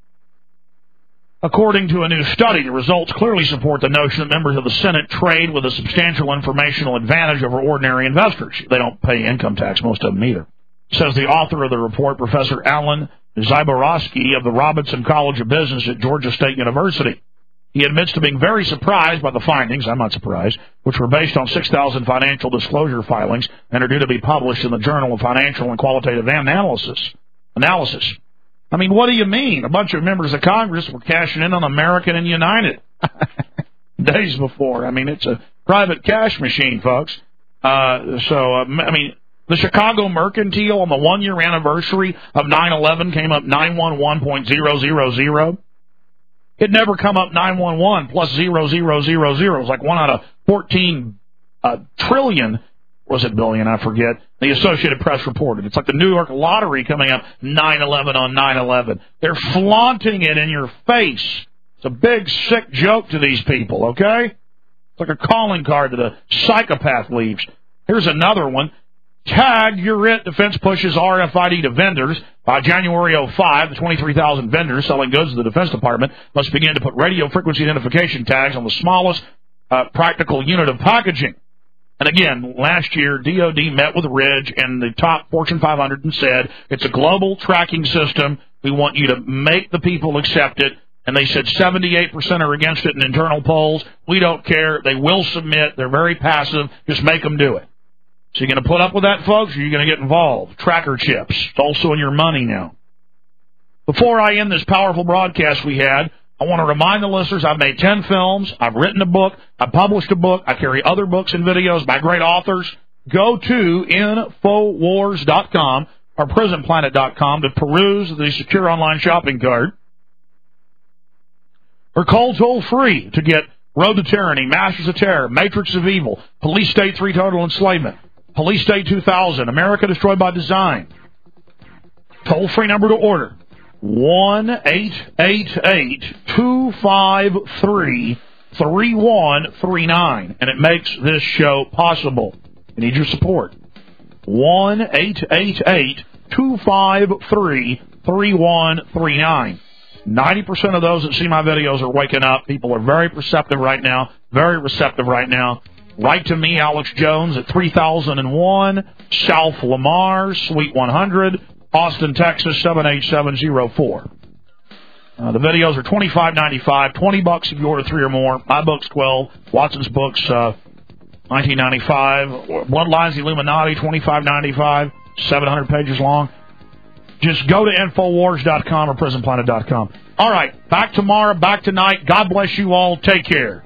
According to a new study, the results clearly support the notion that members of the Senate trade with a substantial informational advantage over ordinary investors. They don't pay income tax, most of them either. Says the author of the report, Professor Alan Zyborowski of the Robinson College of Business at Georgia State University. He admits to being very surprised by the findings, I'm not surprised, which were based on six thousand financial disclosure filings and are due to be published in the Journal of Financial and Qualitative Analysis. Analysis. I mean, what do you mean? A bunch of members of Congress were cashing in on American and United days before. I mean, it's a private cash machine, folks. Uh, so, uh, I mean... The Chicago Mercantile on the one-year anniversary of nine eleven came up nine one one point zero zero zero. It never come up nine one one plus zero zero zero zero. It was like one out of fourteen uh, trillion, was it billion, I forget, the Associated Press reported. It's like the New York Lottery coming up nine eleven on nine eleven. They're flaunting it in your face. It's a big, sick joke to these people, okay? It's like a calling card that a psychopath leaves. Here's another one. Tag, you're it. Defense pushes R F I D to vendors. By January oh five, the twenty-three thousand vendors selling goods to the Defense Department must begin to put radio frequency identification tags on the smallest uh, practical unit of packaging. And again, last year, D O D met with Ridge and the top Fortune five hundred and said, it's a global tracking system. We want you to make the people accept it. And they said seventy-eight percent are against it in internal polls. We don't care. They will submit. They're very passive. Just make them do it. So you're going to put up with that, folks, or you're going to get involved? Tracker chips. It's also in your money now. Before I end this powerful broadcast we had, I want to remind the listeners I've made ten films. I've written a book. I've published a book. I carry other books and videos by great authors. Go to Infowars dot com or Prison Planet dot com to peruse the secure online shopping cart. Or call toll-free to get Road to Tyranny, Masters of Terror, Matrix of Evil, Police State three Total Enslavement, Police State two thousand, America Destroyed by Design. Toll-free number to order, one eight eight eight, two five three, three one three nine. And it makes this show possible. I need your support. one eight eight eight, two five three, three one three nine. ninety percent of those that see my videos are waking up. People are very perceptive right now, very receptive right now. Write to me, Alex Jones, at three thousand one, South Lamar, Suite one hundred, Austin, Texas, seven eight seven zero four. Uh, the videos are twenty-five ninety-five, twenty bucks if you order three or more. My book's twelve. Watson's book's uh, nineteen ninety-five. Bloodlines Illuminati, twenty-five ninety-five, seven hundred pages long. Just go to Infowars dot com or Prison Planet dot com. All right, back tomorrow, back tonight. God bless you all. Take care.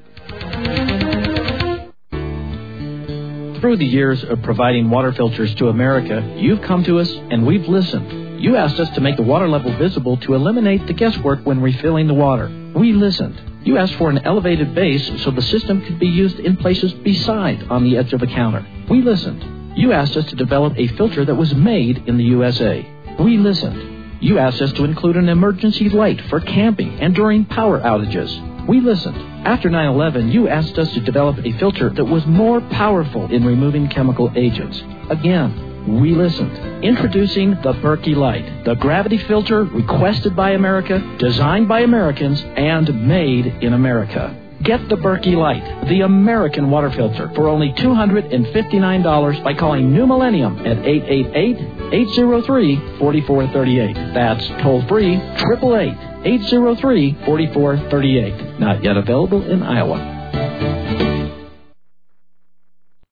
Through the years of providing water filters to America, you've come to us and we've listened. You asked us to make the water level visible to eliminate the guesswork when refilling the water. We listened. You asked for an elevated base so the system could be used in places beside on the edge of a counter. We listened. You asked us to develop a filter that was made in the U S A. We listened. You asked us to include an emergency light for camping and during power outages. We listened. After nine eleven, you asked us to develop a filter that was more powerful in removing chemical agents. Again, we listened. Introducing the Berkey Light, the gravity filter requested by America, designed by Americans, and made in America. Get the Berkey Light, the American water filter, for only two hundred fifty-nine dollars by calling New Millennium at eight eight eight, eight zero three, four four three eight. That's toll-free, eight eight eight, eight zero three, four four three eight. Not yet available in Iowa.